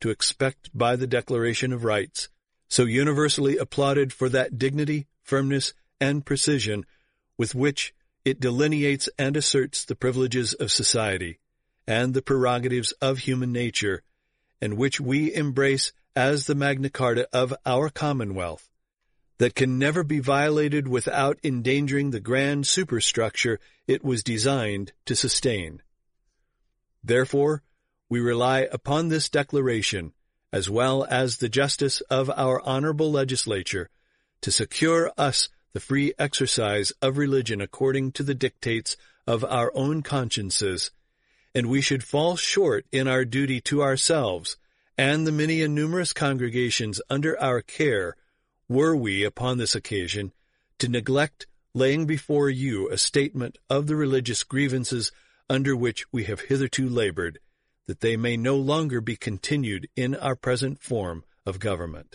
to expect by the Declaration of Rights, so universally applauded for that dignity, firmness, and precision with which it delineates and asserts the privileges of society and the prerogatives of human nature, and which we embrace as the Magna Carta of our Commonwealth, that can never be violated without endangering the grand superstructure it was designed to sustain. Therefore, we rely upon this declaration, as well as the justice of our honorable legislature, to secure us the free exercise of religion according to the dictates of our own consciences, and we should fall short in our duty to ourselves and the many and numerous congregations under our care, were we, upon this occasion, to neglect laying before you a statement of the religious grievances under which we have hitherto labored, that they may no longer be continued in our present form of government.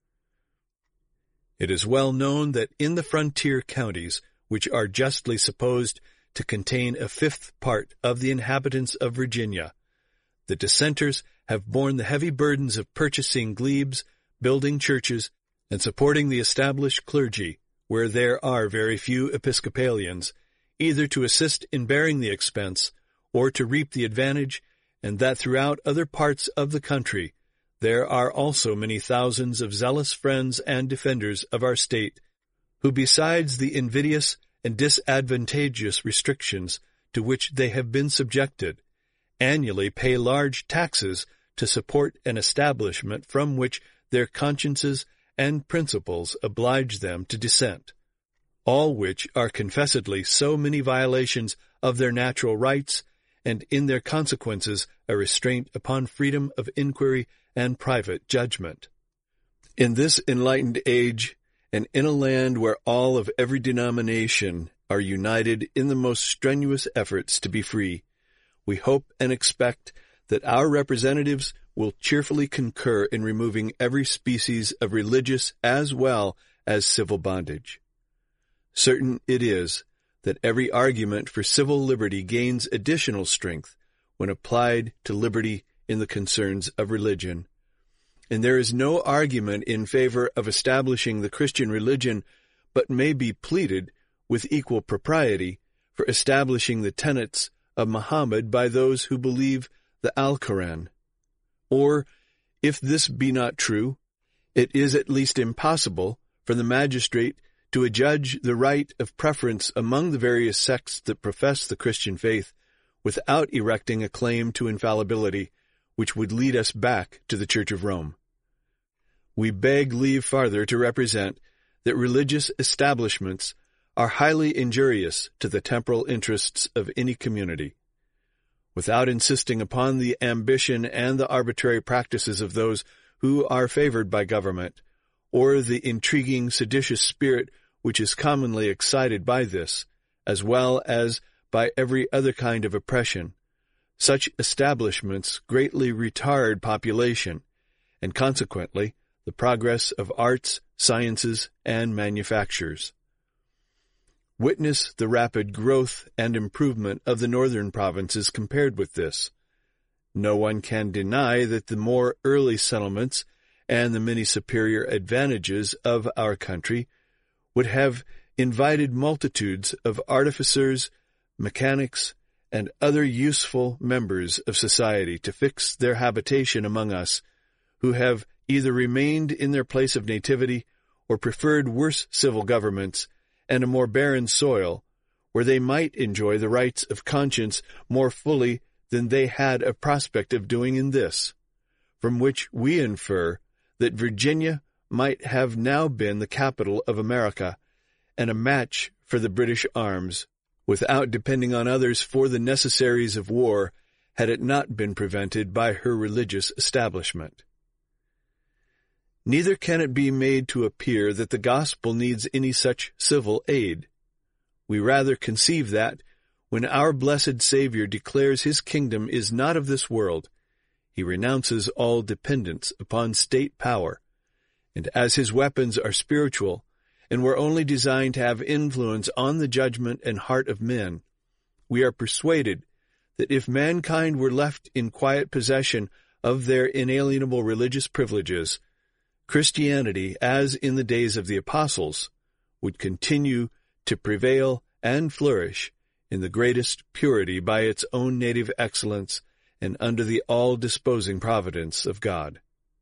It is well known that in the frontier counties, which are justly supposed to contain a fifth part of the inhabitants of Virginia, the dissenters have borne the heavy burdens of purchasing glebes, building churches, and supporting the established clergy, where there are very few Episcopalians, either to assist in bearing the expense or to reap the advantage, and that throughout other parts of the country there are also many thousands of zealous friends and defenders of our state, who, besides the invidious and disadvantageous restrictions to which they have been subjected, annually pay large taxes to support an establishment from which their consciences and principles oblige them to dissent, all which are confessedly so many violations of their natural rights, and in their consequences a restraint upon freedom of inquiry and private judgment. In this enlightened age, and in a land where all of every denomination are united in the most strenuous efforts to be free, we hope and expect that our representatives will cheerfully concur in removing every species of religious as well as civil bondage. Certain it is that every argument for civil liberty gains additional strength when applied to liberty in the concerns of religion, and there is no argument in favor of establishing the Christian religion but may be pleaded with equal propriety for establishing the tenets of Muhammad by those who believe the Alcoran. Or, if this be not true, it is at least impossible for the magistrate to adjudge the right of preference among the various sects that profess the Christian faith without erecting a claim to infallibility, which would lead us back to the Church of Rome. We beg leave farther to represent that religious establishments are highly injurious to the temporal interests of any community. Without insisting upon the ambition and the arbitrary practices of those who are favored by government, or the intriguing, seditious spirit which is commonly excited by this, as well as by every other kind of oppression, such establishments greatly retard population, and consequently the progress of arts, sciences, and manufactures. Witness the rapid growth and improvement of the northern provinces compared with this. No one can deny that the more early settlements and the many superior advantages of our country would have invited multitudes of artificers, mechanics, and other useful members of society to fix their habitation among us, who have either remained in their place of nativity or preferred worse civil governments and a more barren soil, where they might enjoy the rights of conscience more fully than they had a prospect of doing in this, from which we infer that Virginia might have now been the capital of America and a match for the British arms, without depending on others for the necessaries of war, had it not been prevented by her religious establishment. Neither can it be made to appear that the gospel needs any such civil aid. We rather conceive that, when our blessed Savior declares his kingdom is not of this world, he renounces all dependence upon state power, and as his weapons are spiritual, and were only designed to have influence on the judgment and heart of men, we are persuaded that if mankind were left in quiet possession of their inalienable religious privileges, Christianity, as in the days of the apostles, would continue to prevail and flourish in the greatest purity by its own native excellence and under the all-disposing providence of God.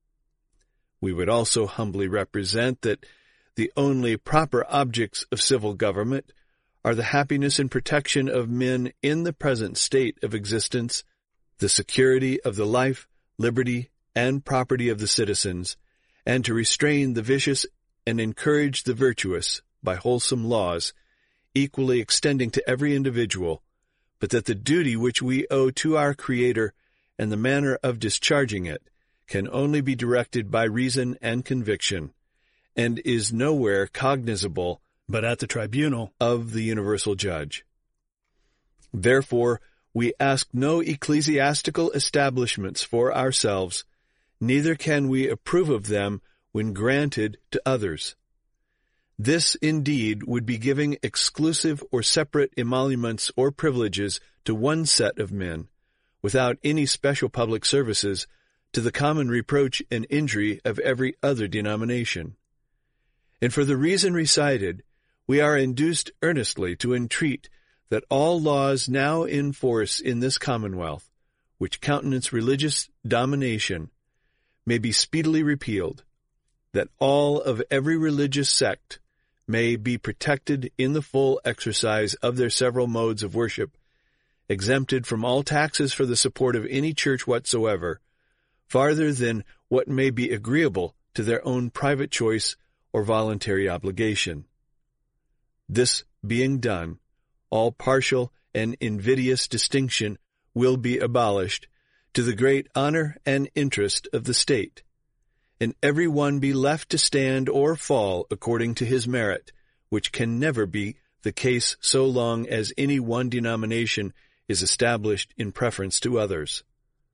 We would also humbly represent that the only proper objects of civil government are the happiness and protection of men in the present state of existence, the security of the life, liberty, and property of the citizens, and to restrain the vicious and encourage the virtuous by wholesome laws, equally extending to every individual, but that the duty which we owe to our Creator and the manner of discharging it can only be directed by reason and conviction, and is nowhere cognizable but at the tribunal of the universal judge. Therefore, we ask no ecclesiastical establishments for ourselves, neither can we approve of them when granted to others. This, indeed, would be giving exclusive or separate emoluments or privileges to one set of men, without any special public services, to the common reproach and injury of every other denomination. And for the reason recited, we are induced earnestly to entreat that all laws now in force in this Commonwealth, which countenance religious domination, may be speedily repealed, that all of every religious sect may be protected in the full exercise of their several modes of worship, exempted from all taxes for the support of any church whatsoever, farther than what may be agreeable to their own private choice or voluntary obligation. This being done, all partial and invidious distinction will be abolished, to the great honor and interest of the state, and every one be left to stand or fall according to his merit, which can never be the case so long as any one denomination is established in preference to others.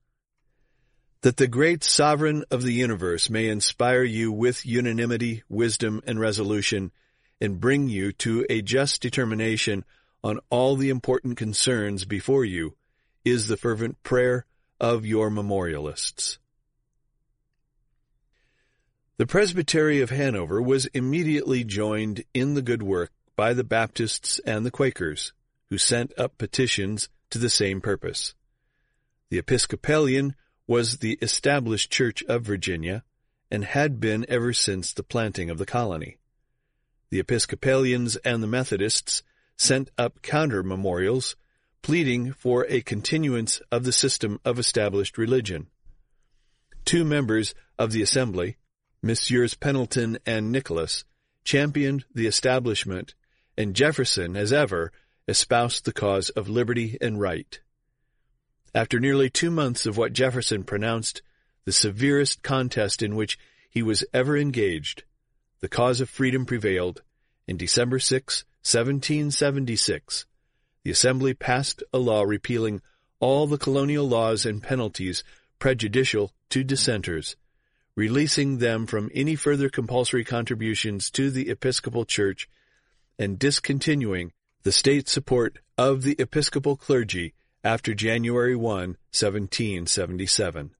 That the great Sovereign of the universe may inspire you with unanimity, wisdom, and resolution, and bring you to a just determination on all the important concerns before you, is the fervent prayer of your memorialists. The Presbytery of Hanover was immediately joined in the good work by the Baptists and the Quakers, who sent up petitions to the same purpose. The Episcopalian was the established Church of Virginia, and had been ever since the planting of the colony. The Episcopalians and the Methodists sent up counter-memorials, pleading for a continuance of the system of established religion. 2 members of the Assembly, Messrs. Pendleton and Nicholas, championed the establishment, and Jefferson, as ever, espoused the cause of liberty and right. After nearly 2 months of what Jefferson pronounced the severest contest in which he was ever engaged, the cause of freedom prevailed, and December 6, 1776, the Assembly passed a law repealing all the colonial laws and penalties prejudicial to dissenters, releasing them from any further compulsory contributions to the Episcopal Church, and discontinuing the state support of the Episcopal clergy after January 1, 1777.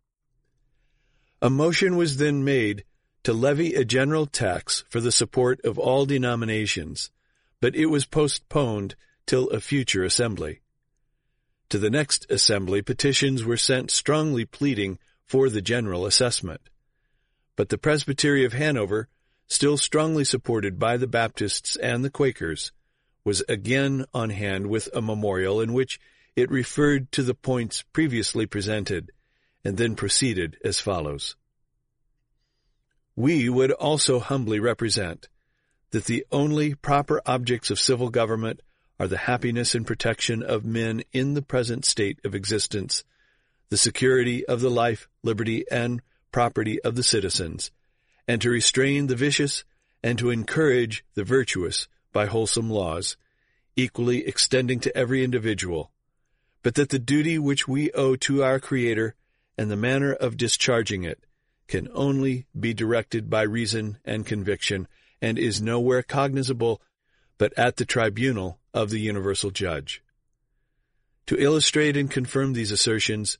A motion was then made to levy a general tax for the support of all denominations, but it was postponed till a future assembly. To the next assembly, petitions were sent strongly pleading for the general assessment. But the Presbytery of Hanover, still strongly supported by the Baptists and the Quakers, was again on hand with a memorial in which it referred to the points previously presented, and then proceeded as follows. We would also humbly represent that the only proper objects of civil government are the happiness and protection of men in the present state of existence, the security of the life, liberty, and property of the citizens, and to restrain the vicious and to encourage the virtuous by wholesome laws, equally extending to every individual, but that the duty which we owe to our Creator and the manner of discharging it can only be directed by reason and conviction, and is nowhere cognizable but at the tribunal of the universal judge. To illustrate and confirm these assertions,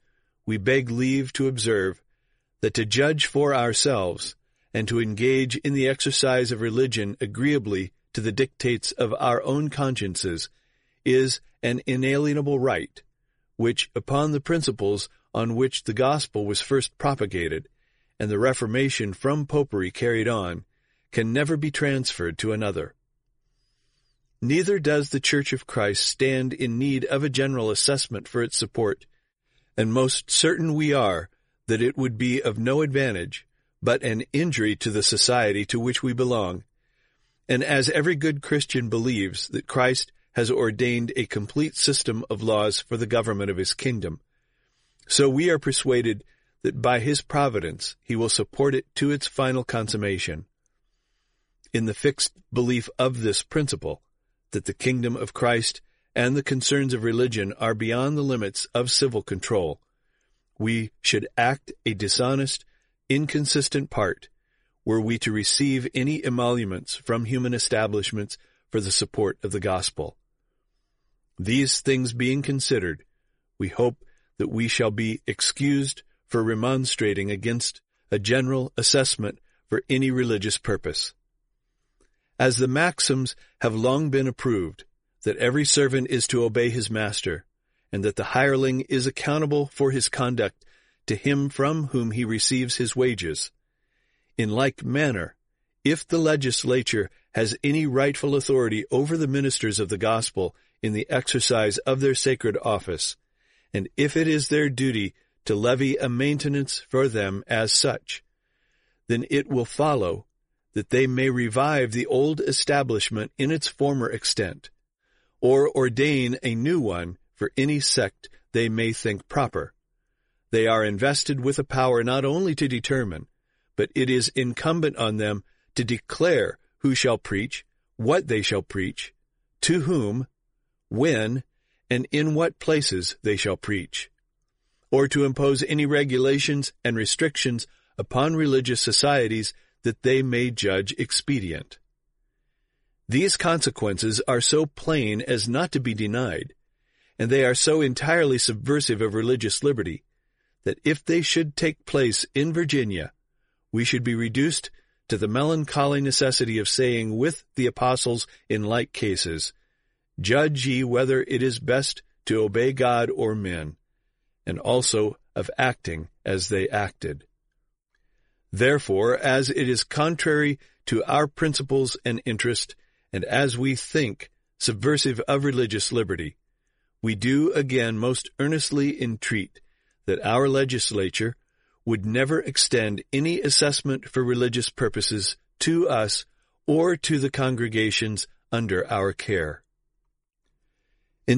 we beg leave to observe that to judge for ourselves and to engage in the exercise of religion agreeably to the dictates of our own consciences is an inalienable right, which, upon the principles on which the gospel was first propagated, and the Reformation from popery carried on, can never be transferred to another. Neither does the Church of Christ stand in need of a general assessment for its support, and most certain we are that it would be of no advantage, but an injury to the society to which we belong. And as every good Christian believes that Christ has ordained a complete system of laws for the government of his kingdom, so we are persuaded that by his providence he will support it to its final consummation. In the fixed belief of this principle, that the kingdom of Christ and the concerns of religion are beyond the limits of civil control, we should act a dishonest, inconsistent part were we to receive any emoluments from human establishments for the support of the gospel. These things being considered, we hope that we shall be excused for remonstrating against a general assessment for any religious purpose. As the maxims have long been approved, that every servant is to obey his master, and that the hireling is accountable for his conduct to him from whom he receives his wages, in like manner, if the legislature has any rightful authority over the ministers of the gospel in the exercise of their sacred office, and if it is their duty to levy a maintenance for them as such, then it will follow that they may revive the old establishment in its former extent, or ordain a new one for any sect they may think proper. They are invested with a power not only to determine, but it is incumbent on them to declare who shall preach, what they shall preach, to whom, when, and in what places they shall preach, or to impose any regulations and restrictions upon religious societies that they may judge expedient. These consequences are so plain as not to be denied, and they are so entirely subversive of religious liberty, that if they should take place in Virginia, we should be reduced to the melancholy necessity of saying with the apostles in like cases, "Judge ye whether it is best to obey God or men," and also of acting as they acted. Therefore, as it is contrary to our principles and interest, and as we think subversive of religious liberty, we do again most earnestly entreat that our legislature would never extend any assessment for religious purposes to us or to the congregations under our care. In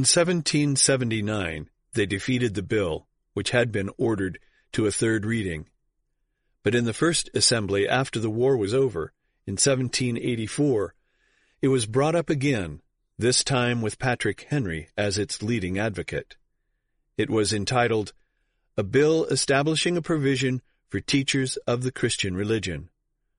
1779, they defeated the bill, which had been ordered to a third reading. But in the first assembly after the war was over, in 1784, it was brought up again, this time with Patrick Henry as its leading advocate. It was entitled, "A Bill Establishing a Provision for Teachers of the Christian Religion."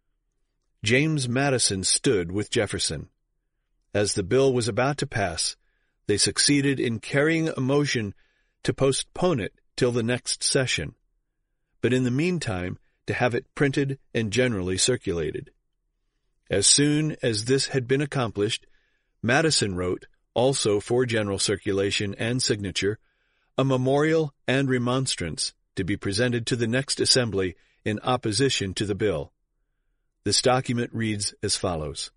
James Madison stood with Jefferson. As the bill was about to pass, they succeeded in carrying a motion to postpone it till the next session, but in the meantime to have it printed and generally circulated. As soon as this had been accomplished, Madison wrote, also for general circulation and signature, a memorial and remonstrance to be presented to the next assembly in opposition to the bill. This document reads as follows: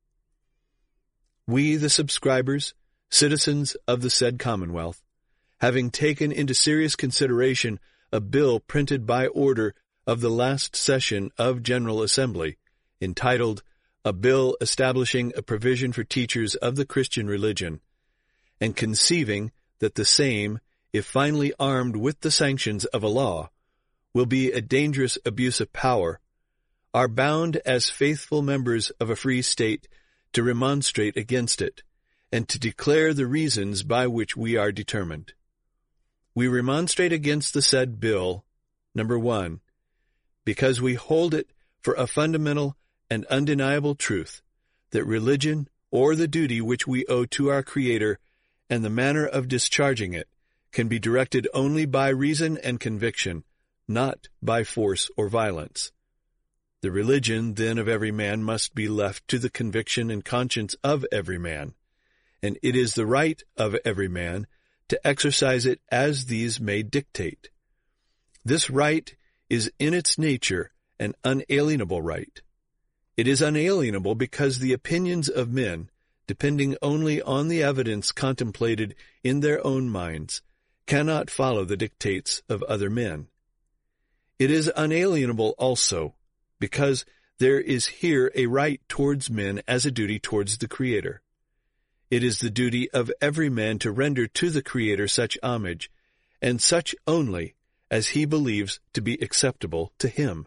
"We, the subscribers, citizens of the said Commonwealth, having taken into serious consideration a bill printed by order of the last session of General Assembly, entitled, A Bill Establishing a Provision for Teachers of the Christian Religion, and conceiving that the same, if finally armed with the sanctions of a law, will be a dangerous abuse of power, are bound as faithful members of a free state to remonstrate against it, and to declare the reasons by which we are determined. We remonstrate against the said bill, number 1, because we hold it for a fundamental and undeniable truth that religion, or the duty which we owe to our Creator, and the manner of discharging it, can be directed only by reason and conviction, not by force or violence. The religion, then, of every man must be left to the conviction and conscience of every man, and it is the right of every man to exercise it as these may dictate. This right is in its nature an unalienable right. It is unalienable because the opinions of men, depending only on the evidence contemplated in their own minds, cannot follow the dictates of other men. It is unalienable also because there is here a right towards men as a duty towards the Creator. It is the duty of every man to render to the Creator such homage, and such only as he believes to be acceptable to him.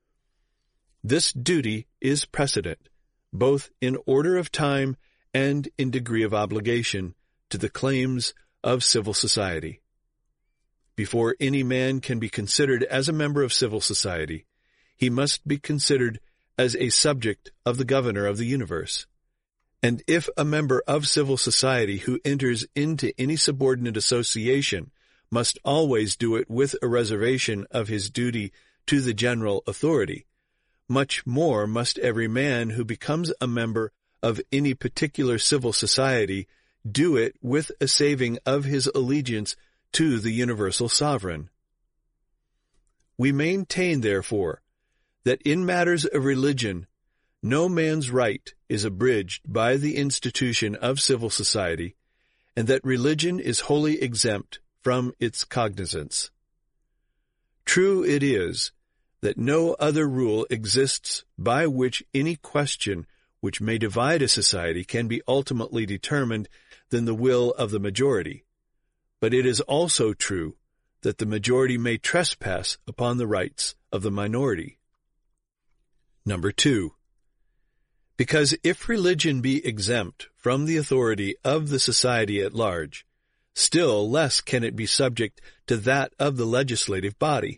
This duty is precedent, both in order of time and in degree of obligation, to the claims of civil society. Before any man can be considered as a member of civil society, he must be considered as a subject of the governor of the universe. And if a member of civil society who enters into any subordinate association must always do it with a reservation of his duty to the general authority, much more must every man who becomes a member of any particular civil society do it with a saving of his allegiance to the universal sovereign. We maintain, therefore, that in matters of religion, no man's right is abridged by the institution of civil society, and that religion is wholly exempt from its cognizance. True it is that no other rule exists by which any question which may divide a society can be ultimately determined than the will of the majority, but it is also true that the majority may trespass upon the rights of the minority. Number 2. Because if religion be exempt from the authority of the society at large, still less can it be subject to that of the legislative body.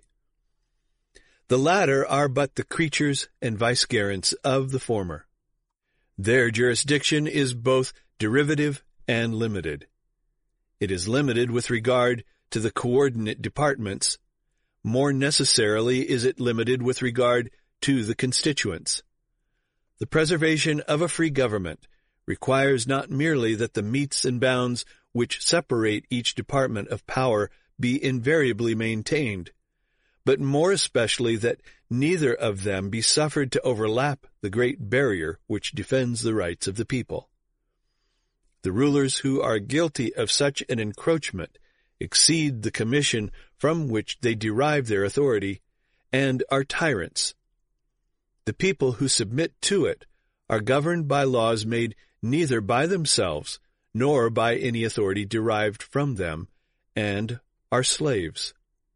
The latter are but the creatures and vicegerents of the former. Their jurisdiction is both derivative and limited. It is limited with regard to the coordinate departments. More necessarily is it limited with regard to the constituents. The preservation of a free government requires not merely that the metes and bounds which separate each department of power be invariably maintained, but more especially that neither of them be suffered to overlap the great barrier which defends the rights of the people. The rulers who are guilty of such an encroachment exceed the commission from which they derive their authority, and are tyrants. The people who submit to it are governed by laws made neither by themselves nor by any authority derived from them, and are slaves.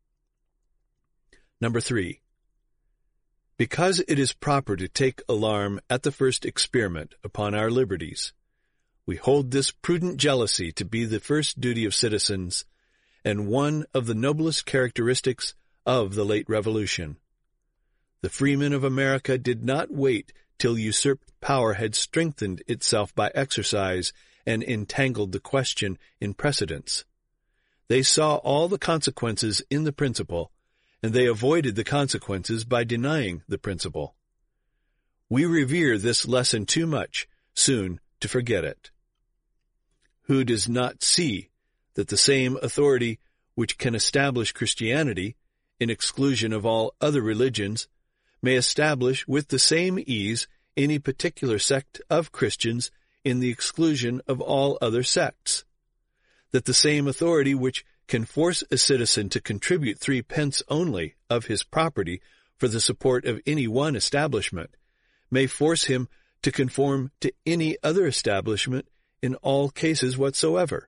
Number 3. Because it is proper to take alarm at the first experiment upon our liberties, we hold this prudent jealousy to be the first duty of citizens, and one of the noblest characteristics of the late Revolution. The freemen of America did not wait till usurped power had strengthened itself by exercise and entangled the question in precedents. They saw all the consequences in the principle, and they avoided the consequences by denying the principle. We revere this lesson too much soon to forget it. Who does not see that the same authority which can establish Christianity, in exclusion of all other religions, may establish with the same ease any particular sect of Christians in the exclusion of all other sects? That the same authority which can force a citizen to contribute 3 pence only of his property for the support of any one establishment may force him to conform to any other establishment in all cases whatsoever.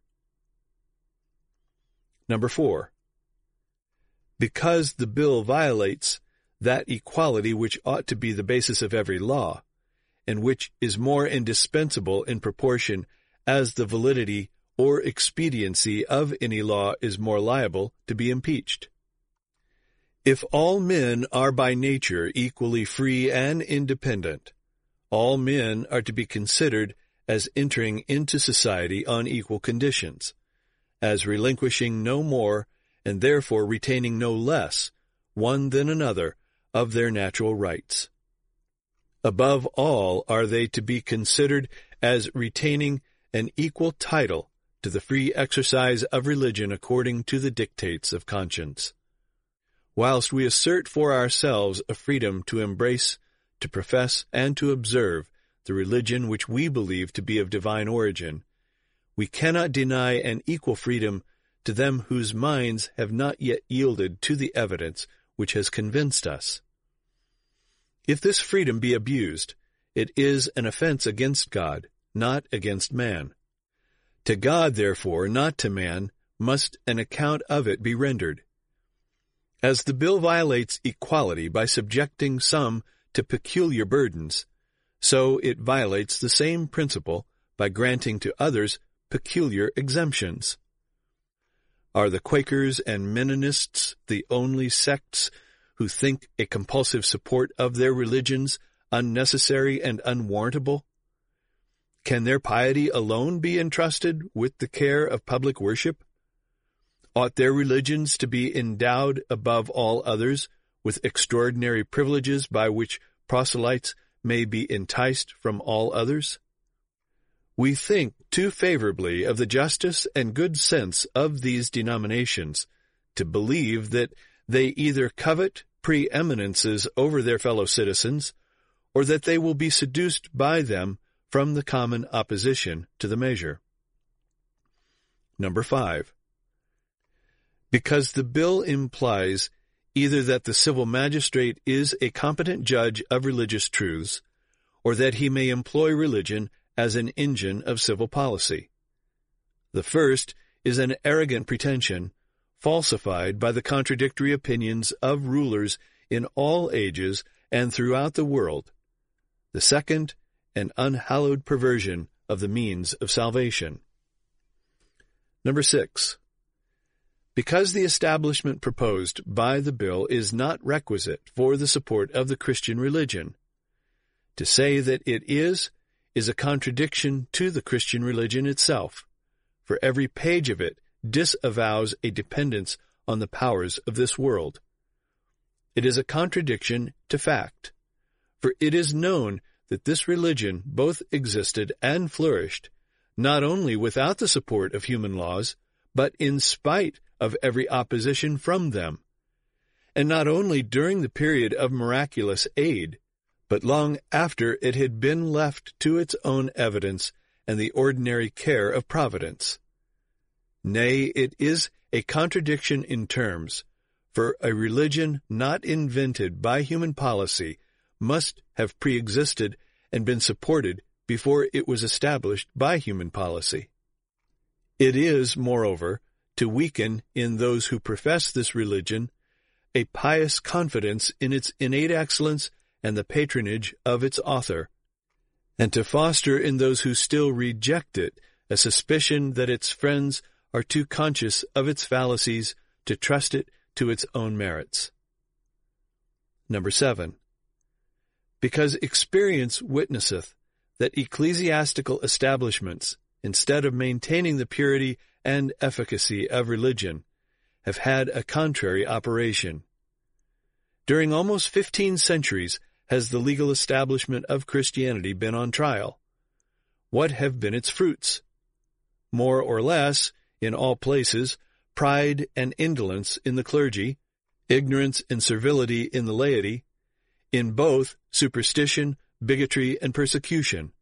Number 4. Because the bill violates that equality which ought to be the basis of every law, and which is more indispensable in proportion as the validity or expediency of any law is more liable to be impeached. If all men are by nature equally free and independent, all men are to be considered as entering into society on equal conditions, as relinquishing no more, and therefore retaining no less, one than another, of their natural rights. Above all are they to be considered as retaining an equal title to the free exercise of religion according to the dictates of conscience. Whilst we assert for ourselves a freedom to embrace, to profess, and to observe the religion which we believe to be of divine origin, we cannot deny an equal freedom to them whose minds have not yet yielded to the evidence which has convinced us. If this freedom be abused, it is an offense against God, not against man. To God, therefore, not to man, must an account of it be rendered. As the bill violates equality by subjecting some to peculiar burdens, so it violates the same principle by granting to others peculiar exemptions. Are the Quakers and Mennonists the only sects who think a compulsive support of their religions unnecessary and unwarrantable? Can their piety alone be entrusted with the care of public worship? Ought their religions to be endowed above all others with extraordinary privileges by which proselytes may be enticed from all others? We think too favorably of the justice and good sense of these denominations to believe that they either covet preeminences over their fellow citizens, or that they will be seduced by them from the common opposition to the measure. Number 5. Because the bill implies either that the civil magistrate is a competent judge of religious truths, or that he may employ religion as an engine of civil policy. The first is an arrogant pretension, falsified by the contradictory opinions of rulers in all ages and throughout the world. The second, an unhallowed perversion of the means of salvation. Number 6. Because the establishment proposed by the bill is not requisite for the support of the Christian religion. To say that it is a contradiction to the Christian religion itself, for every page of it disavows a dependence on the powers of this world. It is a contradiction to fact, for it is known that this religion both existed and flourished, not only without the support of human laws, but in spite of every opposition from them, and not only during the period of miraculous aid, but long after it had been left to its own evidence and the ordinary care of providence. Nay, it is a contradiction in terms, for a religion not invented by human policy must have pre-existed and been supported before it was established by human policy. It is, moreover, to weaken in those who profess this religion a pious confidence in its innate excellence and the patronage of its author, and to foster in those who still reject it a suspicion that its friends are too conscious of its fallacies to trust it to its own merits. Number 7. Because experience witnesseth that ecclesiastical establishments, instead of maintaining the purity and efficacy of religion, have had a contrary operation. During almost 15 centuries has the legal establishment of Christianity been on trial. What have been its fruits? More or less, in all places, pride and indolence in the clergy, ignorance and servility in the laity, in both superstition, bigotry, and persecution.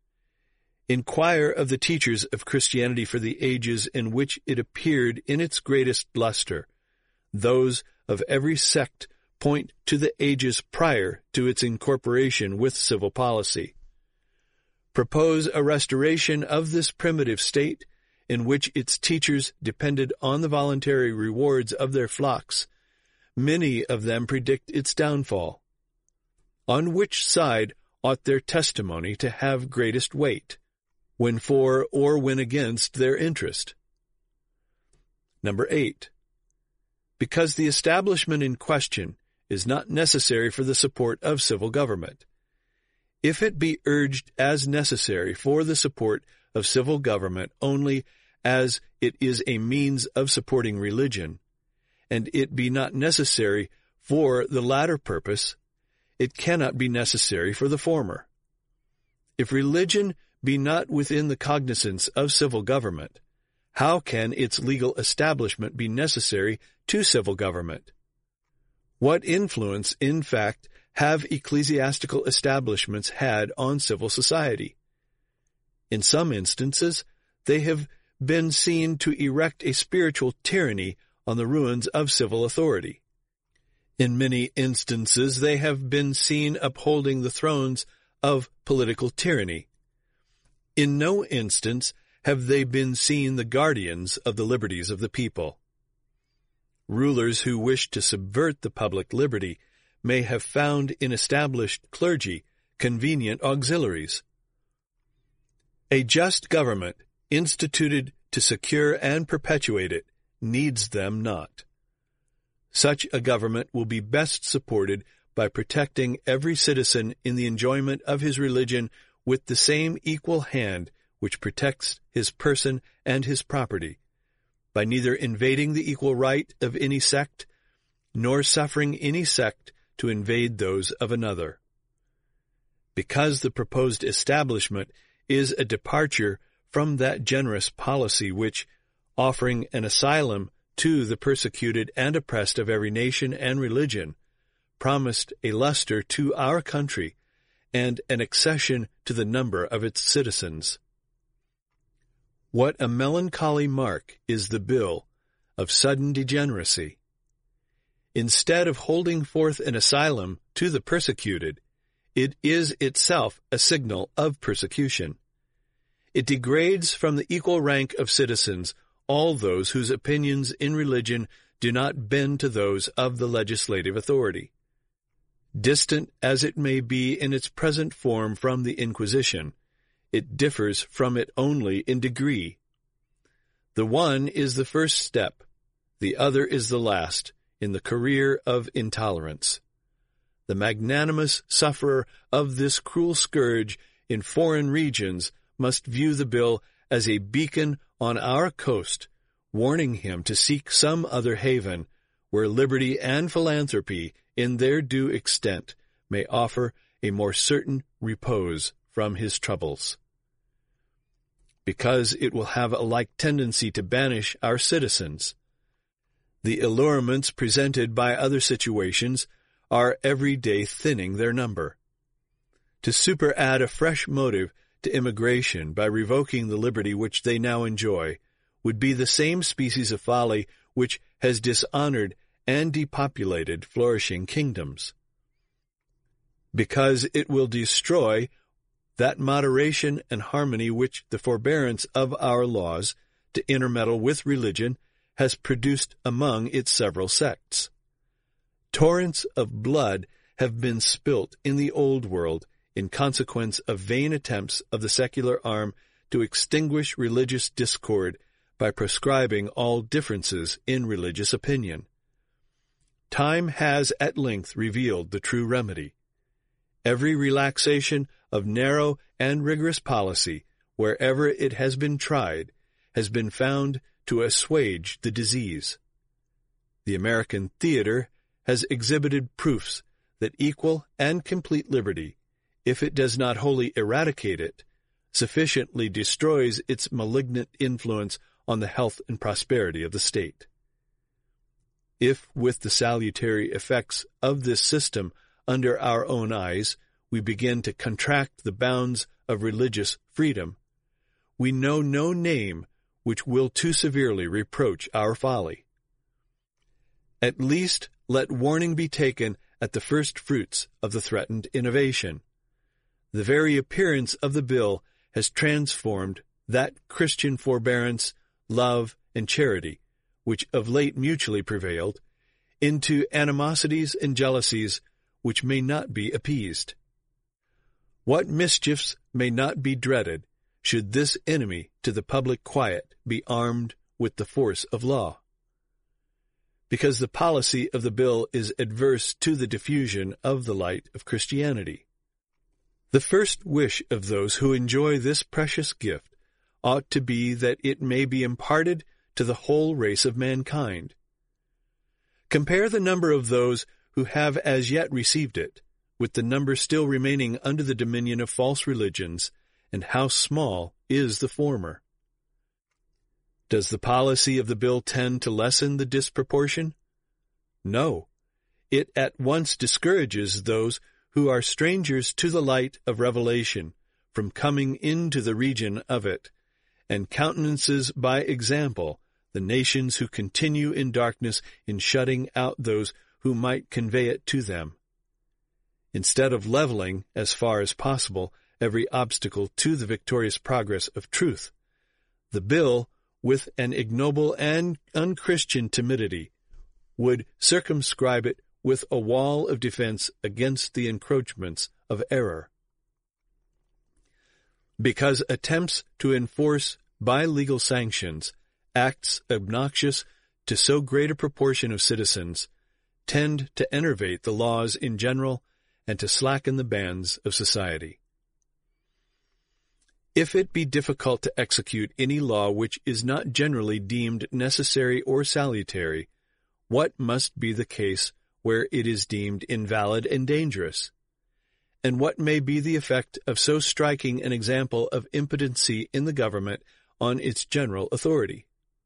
Inquire of the teachers of Christianity for the ages in which it appeared in its greatest luster. Those of every sect point to the ages prior to its incorporation with civil policy. Propose a restoration of this primitive state in which its teachers depended on the voluntary rewards of their flocks. Many of them predict its downfall. On which side ought their testimony to have greatest weight, when for or when against their interest? Number 8. Because the establishment in question is not necessary for the support of civil government. If it be urged as necessary for the support of civil government only as it is a means of supporting religion, and it be not necessary for the latter purpose, it cannot be necessary for the former. If religion be not within the cognizance of civil government, how can its legal establishment be necessary to civil government? What influence, in fact, have ecclesiastical establishments had on civil society? In some instances, they have been seen to erect a spiritual tyranny on the ruins of civil authority. In many instances, they have been seen upholding the thrones of political tyranny. In no instance have they been seen the guardians of the liberties of the people. Rulers who wish to subvert the public liberty may have found in established clergy convenient auxiliaries. A just government, instituted to secure and perpetuate it, needs them not. Such a government will be best supported by protecting every citizen in the enjoyment of his religion with the same equal hand which protects his person and his property, by neither invading the equal right of any sect, nor suffering any sect to invade those of another. Because the proposed establishment is a departure from that generous policy which, offering an asylum to the persecuted and oppressed of every nation and religion, promised a luster to our country and an accession to the number of its citizens. What a melancholy mark is the bill of sudden degeneracy! Instead of holding forth an asylum to the persecuted, it is itself a signal of persecution. It degrades from the equal rank of citizens all those whose opinions in religion do not bend to those of the legislative authority. Distant as it may be in its present form from the Inquisition, it differs from it only in degree. The one is the first step, the other is the last, in the career of intolerance. The magnanimous sufferer of this cruel scourge in foreign regions must view the bill as a beacon on our coast, warning him to seek some other haven, where liberty and philanthropy, in their due extent, may offer a more certain repose from his troubles. Because it will have a like tendency to banish our citizens. The allurements presented by other situations are every day thinning their number. To superadd a fresh motive to immigration by revoking the liberty which they now enjoy would be the same species of folly which has dishonored and depopulated flourishing kingdoms. Because it will destroy that moderation and harmony which the forbearance of our laws to intermeddle with religion has produced among its several sects. Torrents of blood have been spilt in the Old World in consequence of vain attempts of the secular arm to extinguish religious discord by proscribing all differences in religious opinion. Time has at length revealed the true remedy. Every relaxation of narrow and rigorous policy, wherever it has been tried, has been found to assuage the disease. The American theater has exhibited proofs that equal and complete liberty, if it does not wholly eradicate it, sufficiently destroys its malignant influence on the health and prosperity of the state. If, with the salutary effects of this system under our own eyes, we begin to contract the bounds of religious freedom, we know no name which will too severely reproach our folly. At least let warning be taken at the first fruits of the threatened innovation. The very appearance of the bill has transformed that Christian forbearance, love, and charity, which of late mutually prevailed, into animosities and jealousies which may not be appeased. What mischiefs may not be dreaded should this enemy to the public quiet be armed with the force of law? Because the policy of the bill is adverse to the diffusion of the light of Christianity. The first wish of those who enjoy this precious gift ought to be that it may be imparted to the whole race of mankind. Compare the number of those who have as yet received it, with the number still remaining under the dominion of false religions, and how small is the former. Does the policy of the bill tend to lessen the disproportion? No. It at once discourages those who are strangers to the light of revelation from coming into the region of it, and countenances by example the nations who continue in darkness in shutting out those who might convey it to them. Instead of leveling, as far as possible, every obstacle to the victorious progress of truth, the bill, with an ignoble and unchristian timidity, would circumscribe it with a wall of defense against the encroachments of error. Because attempts to enforce by legal sanctions acts obnoxious to so great a proportion of citizens tend to enervate the laws in general and to slacken the bands of society. If it be difficult to execute any law which is not generally deemed necessary or salutary, what must be the case where it is deemed invalid and dangerous? And what may be the effect of so striking an example of impotency in the government on its general authority?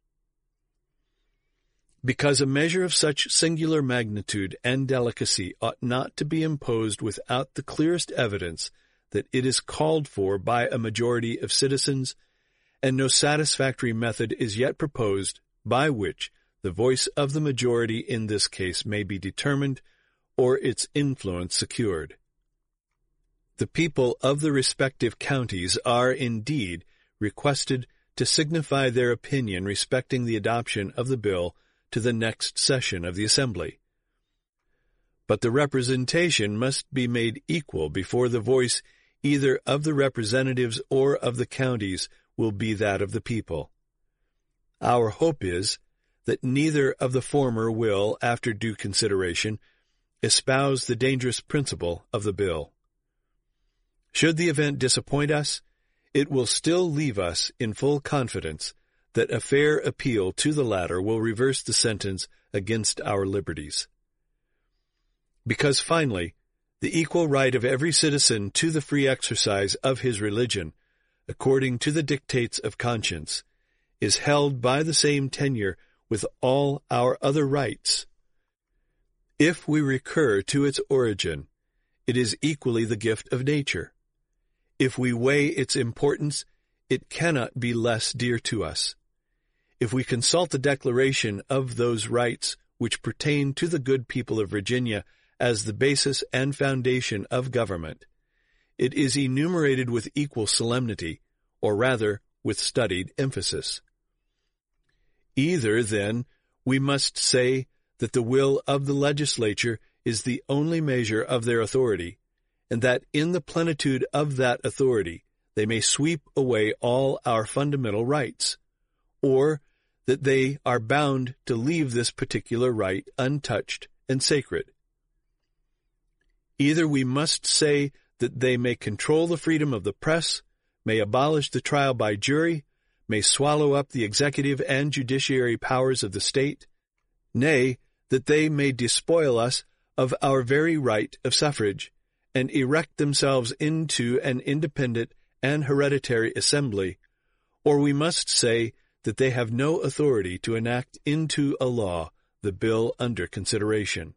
Because a measure of such singular magnitude and delicacy ought not to be imposed without the clearest evidence that it is called for by a majority of citizens, and no satisfactory method is yet proposed by which the voice of the majority in this case may be determined or its influence secured. The people of the respective counties are, indeed, requested to signify their opinion respecting the adoption of the bill to the next session of the Assembly. But the representation must be made equal before the voice either of the representatives or of the counties will be that of the people. Our hope is that neither of the former will, after due consideration, espouse the dangerous principle of the bill. Should the event disappoint us, it will still leave us in full confidence that a fair appeal to the latter will reverse the sentence against our liberties. Because finally, the equal right of every citizen to the free exercise of his religion, according to the dictates of conscience, is held by the same tenure with all our other rights. If we recur to its origin, it is equally the gift of nature. If we weigh its importance, it cannot be less dear to us. If we consult the declaration of those rights which pertain to the good people of Virginia as the basis and foundation of government, it is enumerated with equal solemnity, or rather with studied emphasis. Either, then, we must say that the will of the legislature is the only measure of their authority, and that in the plenitude of that authority they may sweep away all our fundamental rights, or that they are bound to leave this particular right untouched and sacred. Either we must say that they may control the freedom of the press, may abolish the trial by jury, may swallow up the executive and judiciary powers of the state, nay, that they may despoil us of our very right of suffrage, and erect themselves into an independent and hereditary assembly, or we must say that they have no authority to enact into a law the bill under consideration.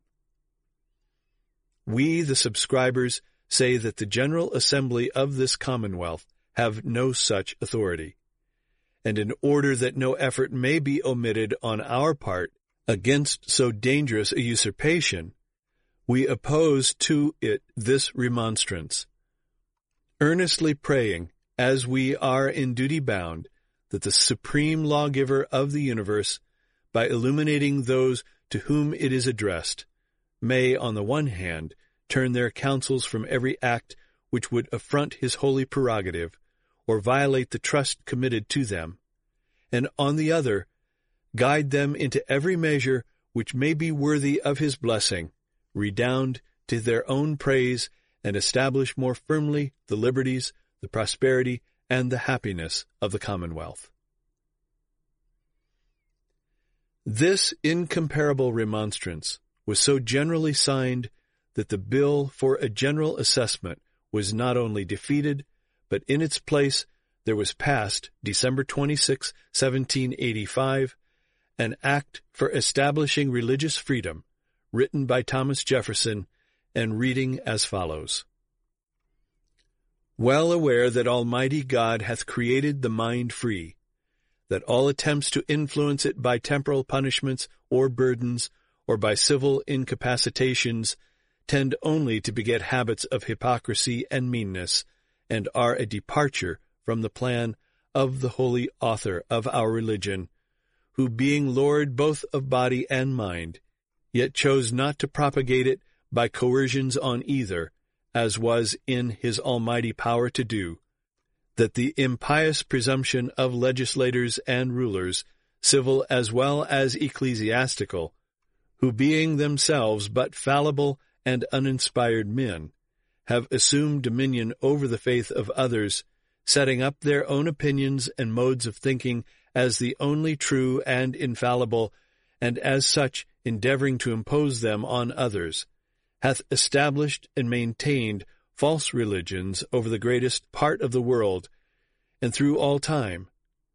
We, the subscribers, say that the General Assembly of this Commonwealth have no such authority, and in order that no effort may be omitted on our part against so dangerous a usurpation, we oppose to it this remonstrance, earnestly praying, as we are in duty bound, that the supreme lawgiver of the universe, by illuminating those to whom it is addressed, may, on the one hand, turn their counsels from every act which would affront his holy prerogative, or violate the trust committed to them, and on the other, guide them into every measure which may be worthy of his blessing, redound to their own praise, and establish more firmly the liberties, the prosperity, and the happiness of the Commonwealth. This incomparable remonstrance was so generally signed that the bill for a general assessment was not only defeated, but in its place there was passed, December 26, 1785, an Act for Establishing Religious Freedom, written by Thomas Jefferson, and reading as follows. Well aware that Almighty God hath created the mind free, that all attempts to influence it by temporal punishments or burdens, or by civil incapacitations, tend only to beget habits of hypocrisy and meanness, and are a departure from the plan of the holy author of our religion, who being Lord both of body and mind, yet chose not to propagate it by coercions on either, as was in his almighty power to do, that the impious presumption of legislators and rulers, civil as well as ecclesiastical, who being themselves but fallible and uninspired men, have assumed dominion over the faith of others, setting up their own opinions and modes of thinking as the only true and infallible, and as such endeavoring to impose them on others, hath established and maintained false religions over the greatest part of the world, and through all time,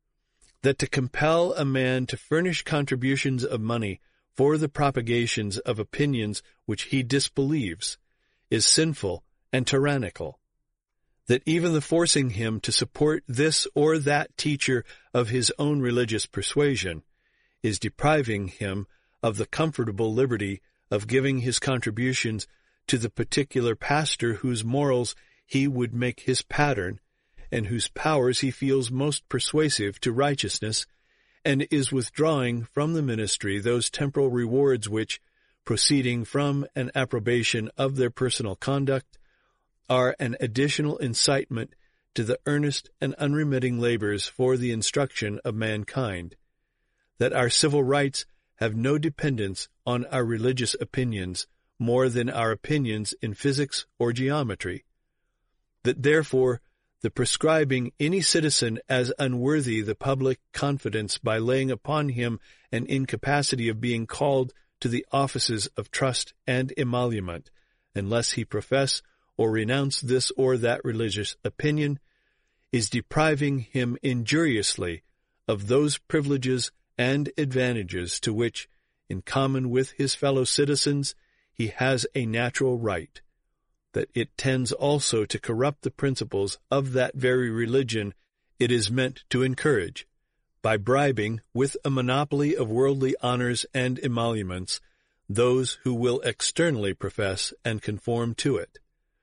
that to compel a man to furnish contributions of money for the propagations of opinions which he disbelieves is sinful and tyrannical, that even the forcing him to support this or that teacher of his own religious persuasion is depriving him of the comfortable liberty of giving his contributions to the particular pastor whose morals he would make his pattern, and whose powers he feels most persuasive to righteousness, and is withdrawing from the ministry those temporal rewards which, proceeding from an approbation of their personal conduct, are an additional incitement to the earnest and unremitting labors for the instruction of mankind, that our civil rights have no dependence on our religious opinions more than our opinions in physics or geometry, that therefore the prescribing any citizen as unworthy the public confidence by laying upon him an incapacity of being called to the offices of trust and emolument, unless he profess or renounce this or that religious opinion, is depriving him injuriously of those privileges and advantages to which, in common with his fellow citizens, he has a natural right, that it tends also to corrupt the principles of that very religion it is meant to encourage, by bribing with a monopoly of worldly honors and emoluments those who will externally profess and conform to it.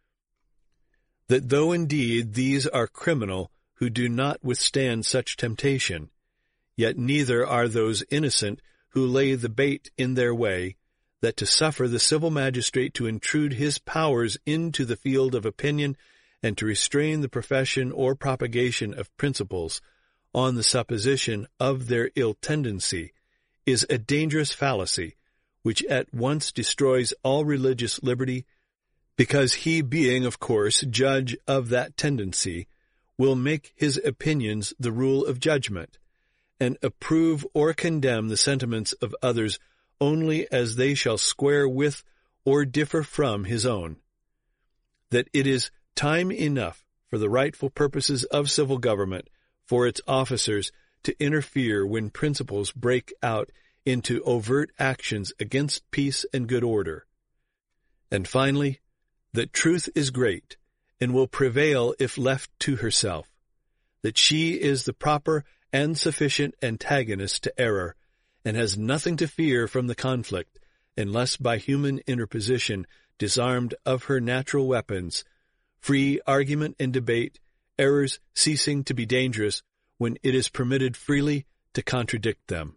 That though indeed these are criminal who do not withstand such temptation, yet neither are those innocent who lay the bait in their way, that to suffer the civil magistrate to intrude his powers into the field of opinion and to restrain the profession or propagation of principles on the supposition of their ill tendency is a dangerous fallacy, which at once destroys all religious liberty, because he being, of course, judge of that tendency, will make his opinions the rule of judgment, and approve or condemn the sentiments of others only as they shall square with or differ from his own. That it is time enough for the rightful purposes of civil government for its officers to interfere when principles break out into overt actions against peace and good order. And finally, that truth is great, and will prevail if left to herself, that she is the proper and sufficient antagonist to error, and has nothing to fear from the conflict, unless by human interposition disarmed of her natural weapons, free argument and debate, errors ceasing to be dangerous when it is permitted freely to contradict them.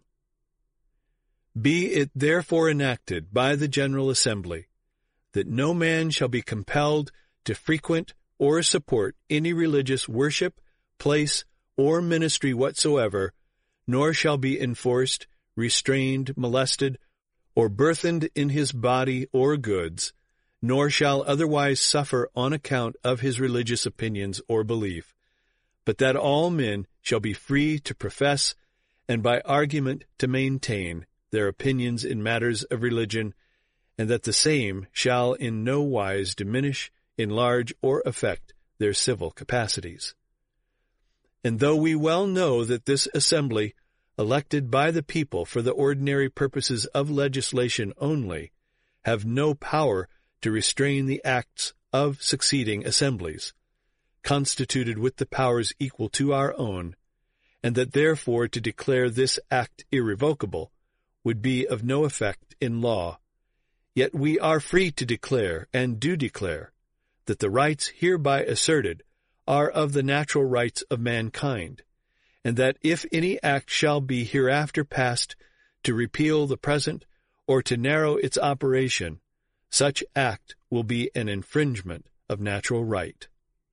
Be it therefore enacted by the General Assembly, that no man shall be compelled to frequent or support any religious worship, place, or ministry whatsoever, nor shall be enforced, restrained, molested, or burthened in his body or goods, nor shall otherwise suffer on account of his religious opinions or belief, but that all men shall be free to profess, and by argument to maintain, their opinions in matters of religion, and that the same shall in no wise diminish, enlarge, or affect their civil capacities. And though we well know that this assembly, elected by the people for the ordinary purposes of legislation only, have no power to restrain the acts of succeeding assemblies, constituted with the powers equal to our own, and that therefore to declare this act irrevocable would be of no effect in law, yet we are free to declare, and do declare, that the rights hereby asserted are of the natural rights of mankind, and that if any act shall be hereafter passed to repeal the present or to narrow its operation, such act will be an infringement of natural right.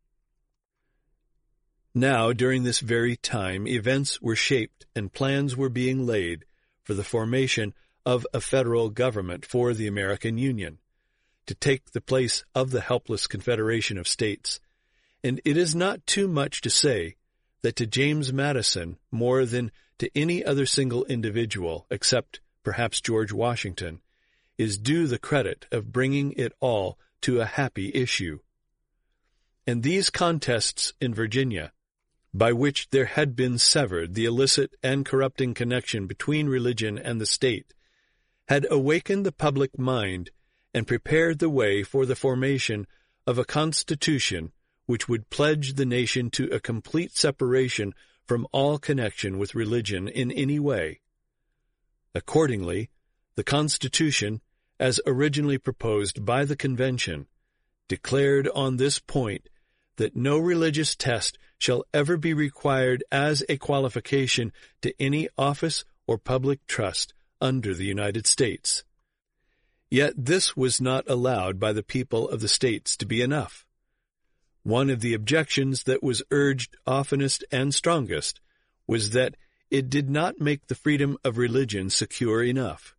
Now, during this very time, events were shaped and plans were being laid for the formation of a federal government for the American Union, to take the place of the helpless Confederation of States, and it is not too much to say that to James Madison, more than to any other single individual, except perhaps George Washington, is due the credit of bringing it all to a happy issue. And these contests in Virginia, by which there had been severed the illicit and corrupting connection between religion and the state, had awakened the public mind and prepared the way for the formation of a constitution which would pledge the nation to a complete separation from all connection with religion in any way. Accordingly, the Constitution, as originally proposed by the Convention, declared on this point that no religious test shall ever be required as a qualification to any office or public trust under the United States. Yet this was not allowed by the people of the states to be enough. One of the objections that was urged oftenest and strongest was that it did not make the freedom of religion secure enough.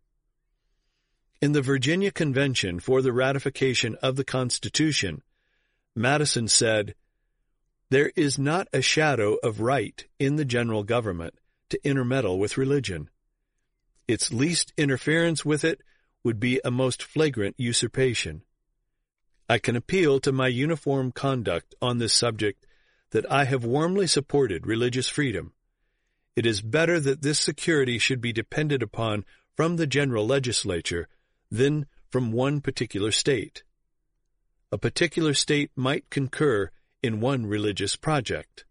In the Virginia Convention for the ratification of the Constitution, Madison said, "There is not a shadow of right in the general government to intermeddle with religion. Its least interference with it would be a most flagrant usurpation. I can appeal to my uniform conduct on this subject that I have warmly supported religious freedom. It is better that this security should be depended upon from the general legislature than from one particular state. A particular state might concur in one religious project."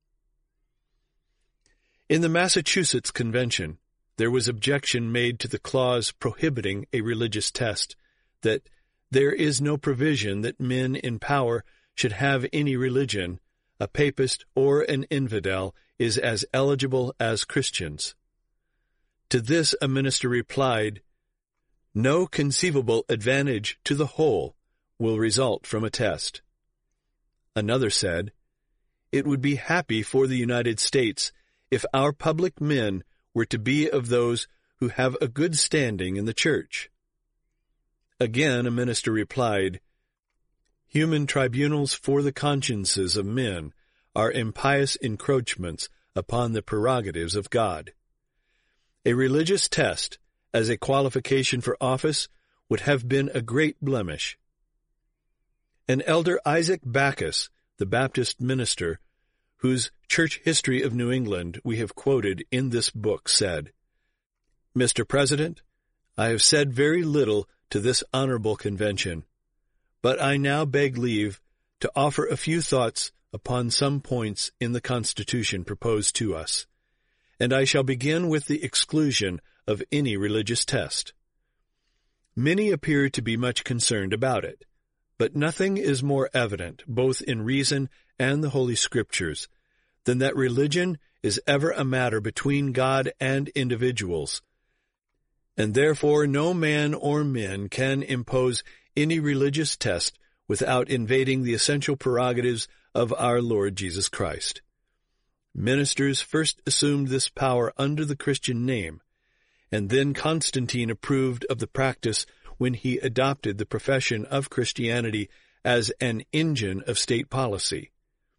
In the Massachusetts Convention, there was objection made to the clause prohibiting a religious test, that there is no provision that men in power should have any religion. A papist or an infidel is as eligible as Christians. To this a minister replied, "No conceivable advantage to the whole will result from a test." Another said, "It would be happy for the United States if our public men were to be of those who have a good standing in the church." Again a minister replied, "Human tribunals for the consciences of men are impious encroachments upon the prerogatives of God. A religious test as a qualification for office would have been a great blemish." And Elder Isaac Backus, the Baptist minister, whose Church History of New England we have quoted in this book, said, "Mr. President, I have said very little to this honorable convention, but I now beg leave to offer a few thoughts upon some points in the Constitution proposed to us, and I shall begin with the exclusion of any religious test. Many appear to be much concerned about it, but nothing is more evident, both in reason and the Holy Scriptures, than that religion is ever a matter between God and individuals, and therefore no man or men can impose any religious test without invading the essential prerogatives of our Lord Jesus Christ. Ministers first assumed this power under the Christian name, and then Constantine approved of the practice when he adopted the profession of Christianity as an engine of state policy.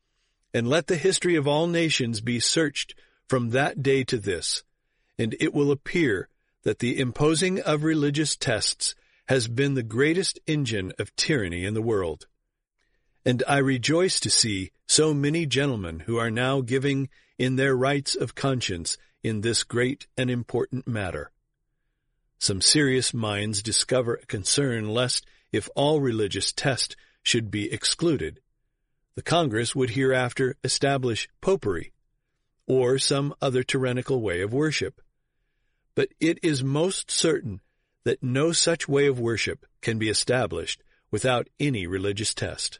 And let the history of all nations be searched from that day to this, and it will appear that the imposing of religious tests has been the greatest engine of tyranny in the world. And I rejoice to see so many gentlemen who are now giving in their rights of conscience in this great and important matter. Some serious minds discover a concern lest, if all religious tests should be excluded, the Congress would hereafter establish popery, or some other tyrannical way of worship. But it is most certain that no such way of worship can be established without any religious test.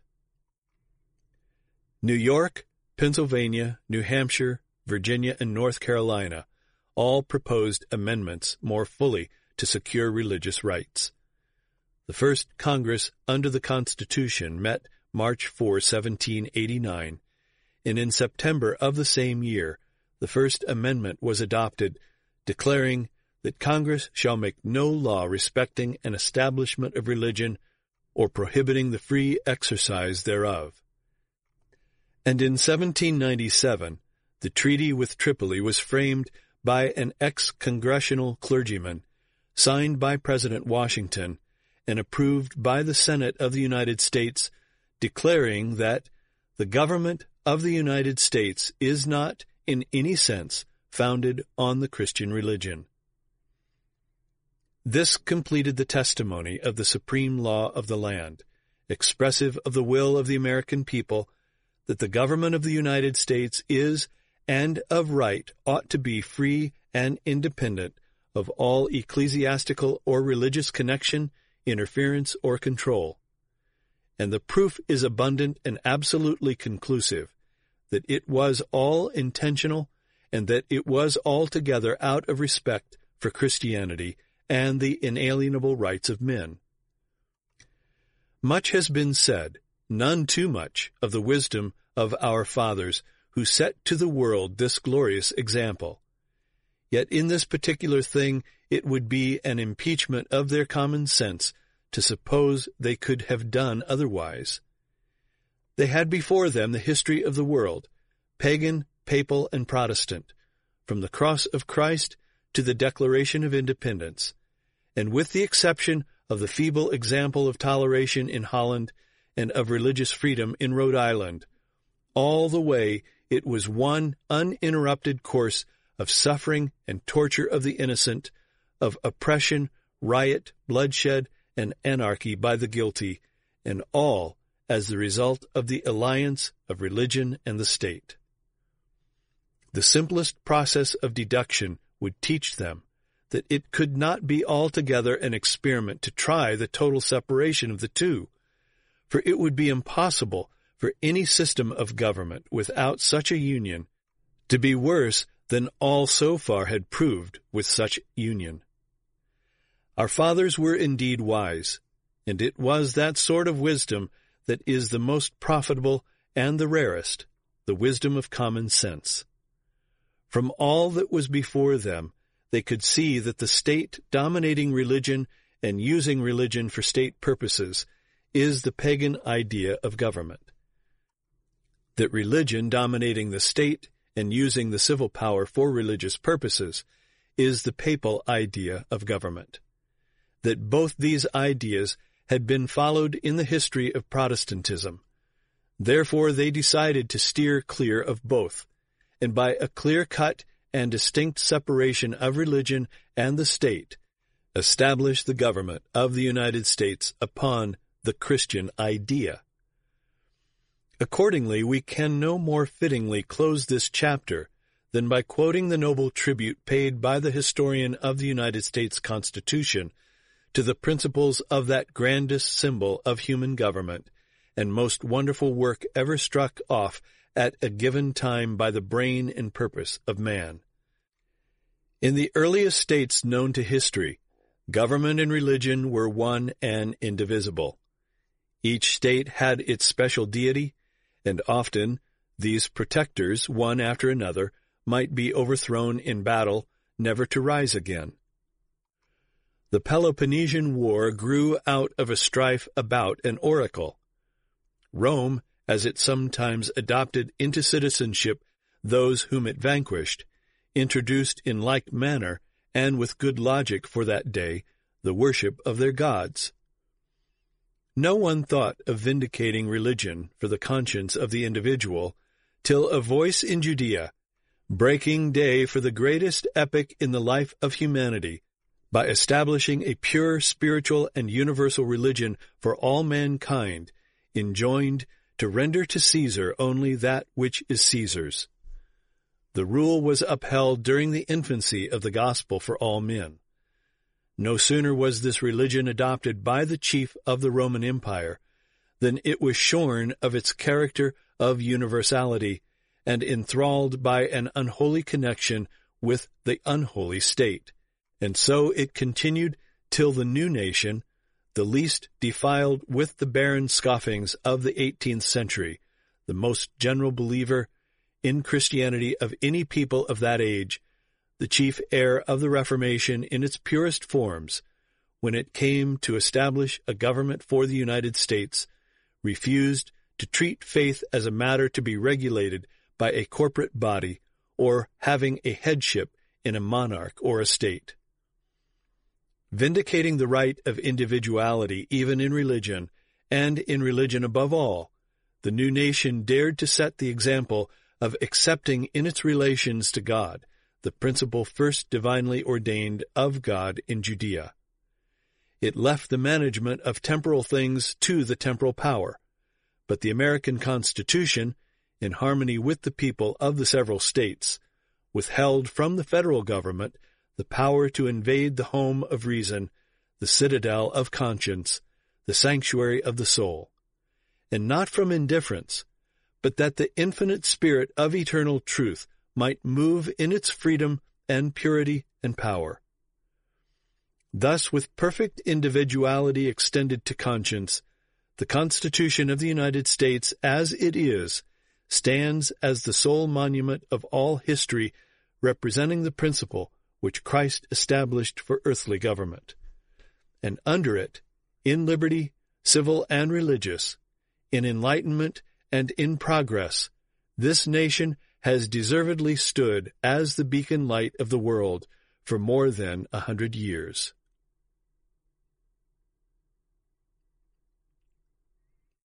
New York, Pennsylvania, New Hampshire, Virginia, and North Carolina all proposed amendments more fully to secure religious rights. The first Congress under the Constitution met March 4, 1789, and in September of the same year the first amendment was adopted, declaring that Congress shall make no law respecting an establishment of religion or prohibiting the free exercise thereof. And in 1797, the treaty with Tripoli was framed by an ex-congressional clergyman, signed by President Washington, and approved by the Senate of the United States, declaring that the government of the United States is not, in any sense, founded on the Christian religion. This completed the testimony of the supreme law of the land, expressive of the will of the American people, that the government of the United States is, and of right ought to be, free and independent of all ecclesiastical or religious connection, interference, or control. And the proof is abundant and absolutely conclusive that it was all intentional and that it was altogether out of respect for Christianity and the inalienable rights of men. Much has been said, none too much, of the wisdom of our fathers who set to the world this glorious example. Yet in this particular thing it would be an impeachment of their common sense to suppose they could have done otherwise. They had before them the history of the world, pagan, papal, and Protestant, from the cross of Christ to the Declaration of Independence, and with the exception of the feeble example of toleration in Holland and of religious freedom in Rhode Island, all the way it was one uninterrupted course of suffering and torture of the innocent, of oppression, riot, bloodshed, and anarchy by the guilty, and all as the result of the alliance of religion and the state. The simplest process of deduction would teach them that it could not be altogether an experiment to try the total separation of the two, for it would be impossible for any system of government without such a union to be worse than all so far had proved with such union. Our fathers were indeed wise, and it was that sort of wisdom that is the most profitable and the rarest, the wisdom of common sense. From all that was before them, they could see that the state dominating religion and using religion for state purposes is the pagan idea of government. That religion dominating the state and using the civil power for religious purposes is the papal idea of government. That both these ideas had been followed in the history of Protestantism. Therefore they decided to steer clear of both, and by a clear-cut and distinct separation of religion and the state, establish the government of the United States upon the Christian idea. Accordingly, we can no more fittingly close this chapter than by quoting the noble tribute paid by the historian of the United States Constitution to the principles of that grandest symbol of human government and most wonderful work ever struck off at a given time by the brain and purpose of man. In the earliest states known to history, government and religion were one and indivisible. Each state had its special deity, and often these protectors, one after another, might be overthrown in battle, never to rise again. The Peloponnesian War grew out of a strife about an oracle. Rome, as it sometimes adopted into citizenship those whom it vanquished, introduced in like manner, and with good logic for that day, the worship of their gods. No one thought of vindicating religion for the conscience of the individual till a voice in Judea, breaking day for the greatest epoch in the life of humanity, by establishing a pure spiritual and universal religion for all mankind, enjoined to render to Caesar only that which is Caesar's. The rule was upheld during the infancy of the gospel for all men. No sooner was this religion adopted by the chief of the Roman Empire than it was shorn of its character of universality and enthralled by an unholy connection with the unholy state. And so it continued till the new nation, the least defiled with the barren scoffings of the 18th century, the most general believer in Christianity of any people of that age, the chief heir of the Reformation in its purest forms, when it came to establish a government for the United States, refused to treat faith as a matter to be regulated by a corporate body or having a headship in a monarch or a state. Vindicating the right of individuality even in religion, and in religion above all, the new nation dared to set the example of accepting in its relations to God the principle first divinely ordained of God in Judea. It left the management of temporal things to the temporal power, but the American Constitution, in harmony with the people of the several states, withheld from the federal government the power to invade the home of reason, the citadel of conscience, the sanctuary of the soul, and not from indifference, but that the infinite spirit of eternal truth might move in its freedom and purity and power. Thus, with perfect individuality extended to conscience, the Constitution of the United States, as it is, stands as the sole monument of all history representing the principle which Christ established for earthly government. And under it, in liberty, civil and religious, in enlightenment and in progress, this nation has deservedly stood as the beacon light of the world for more than 100 years.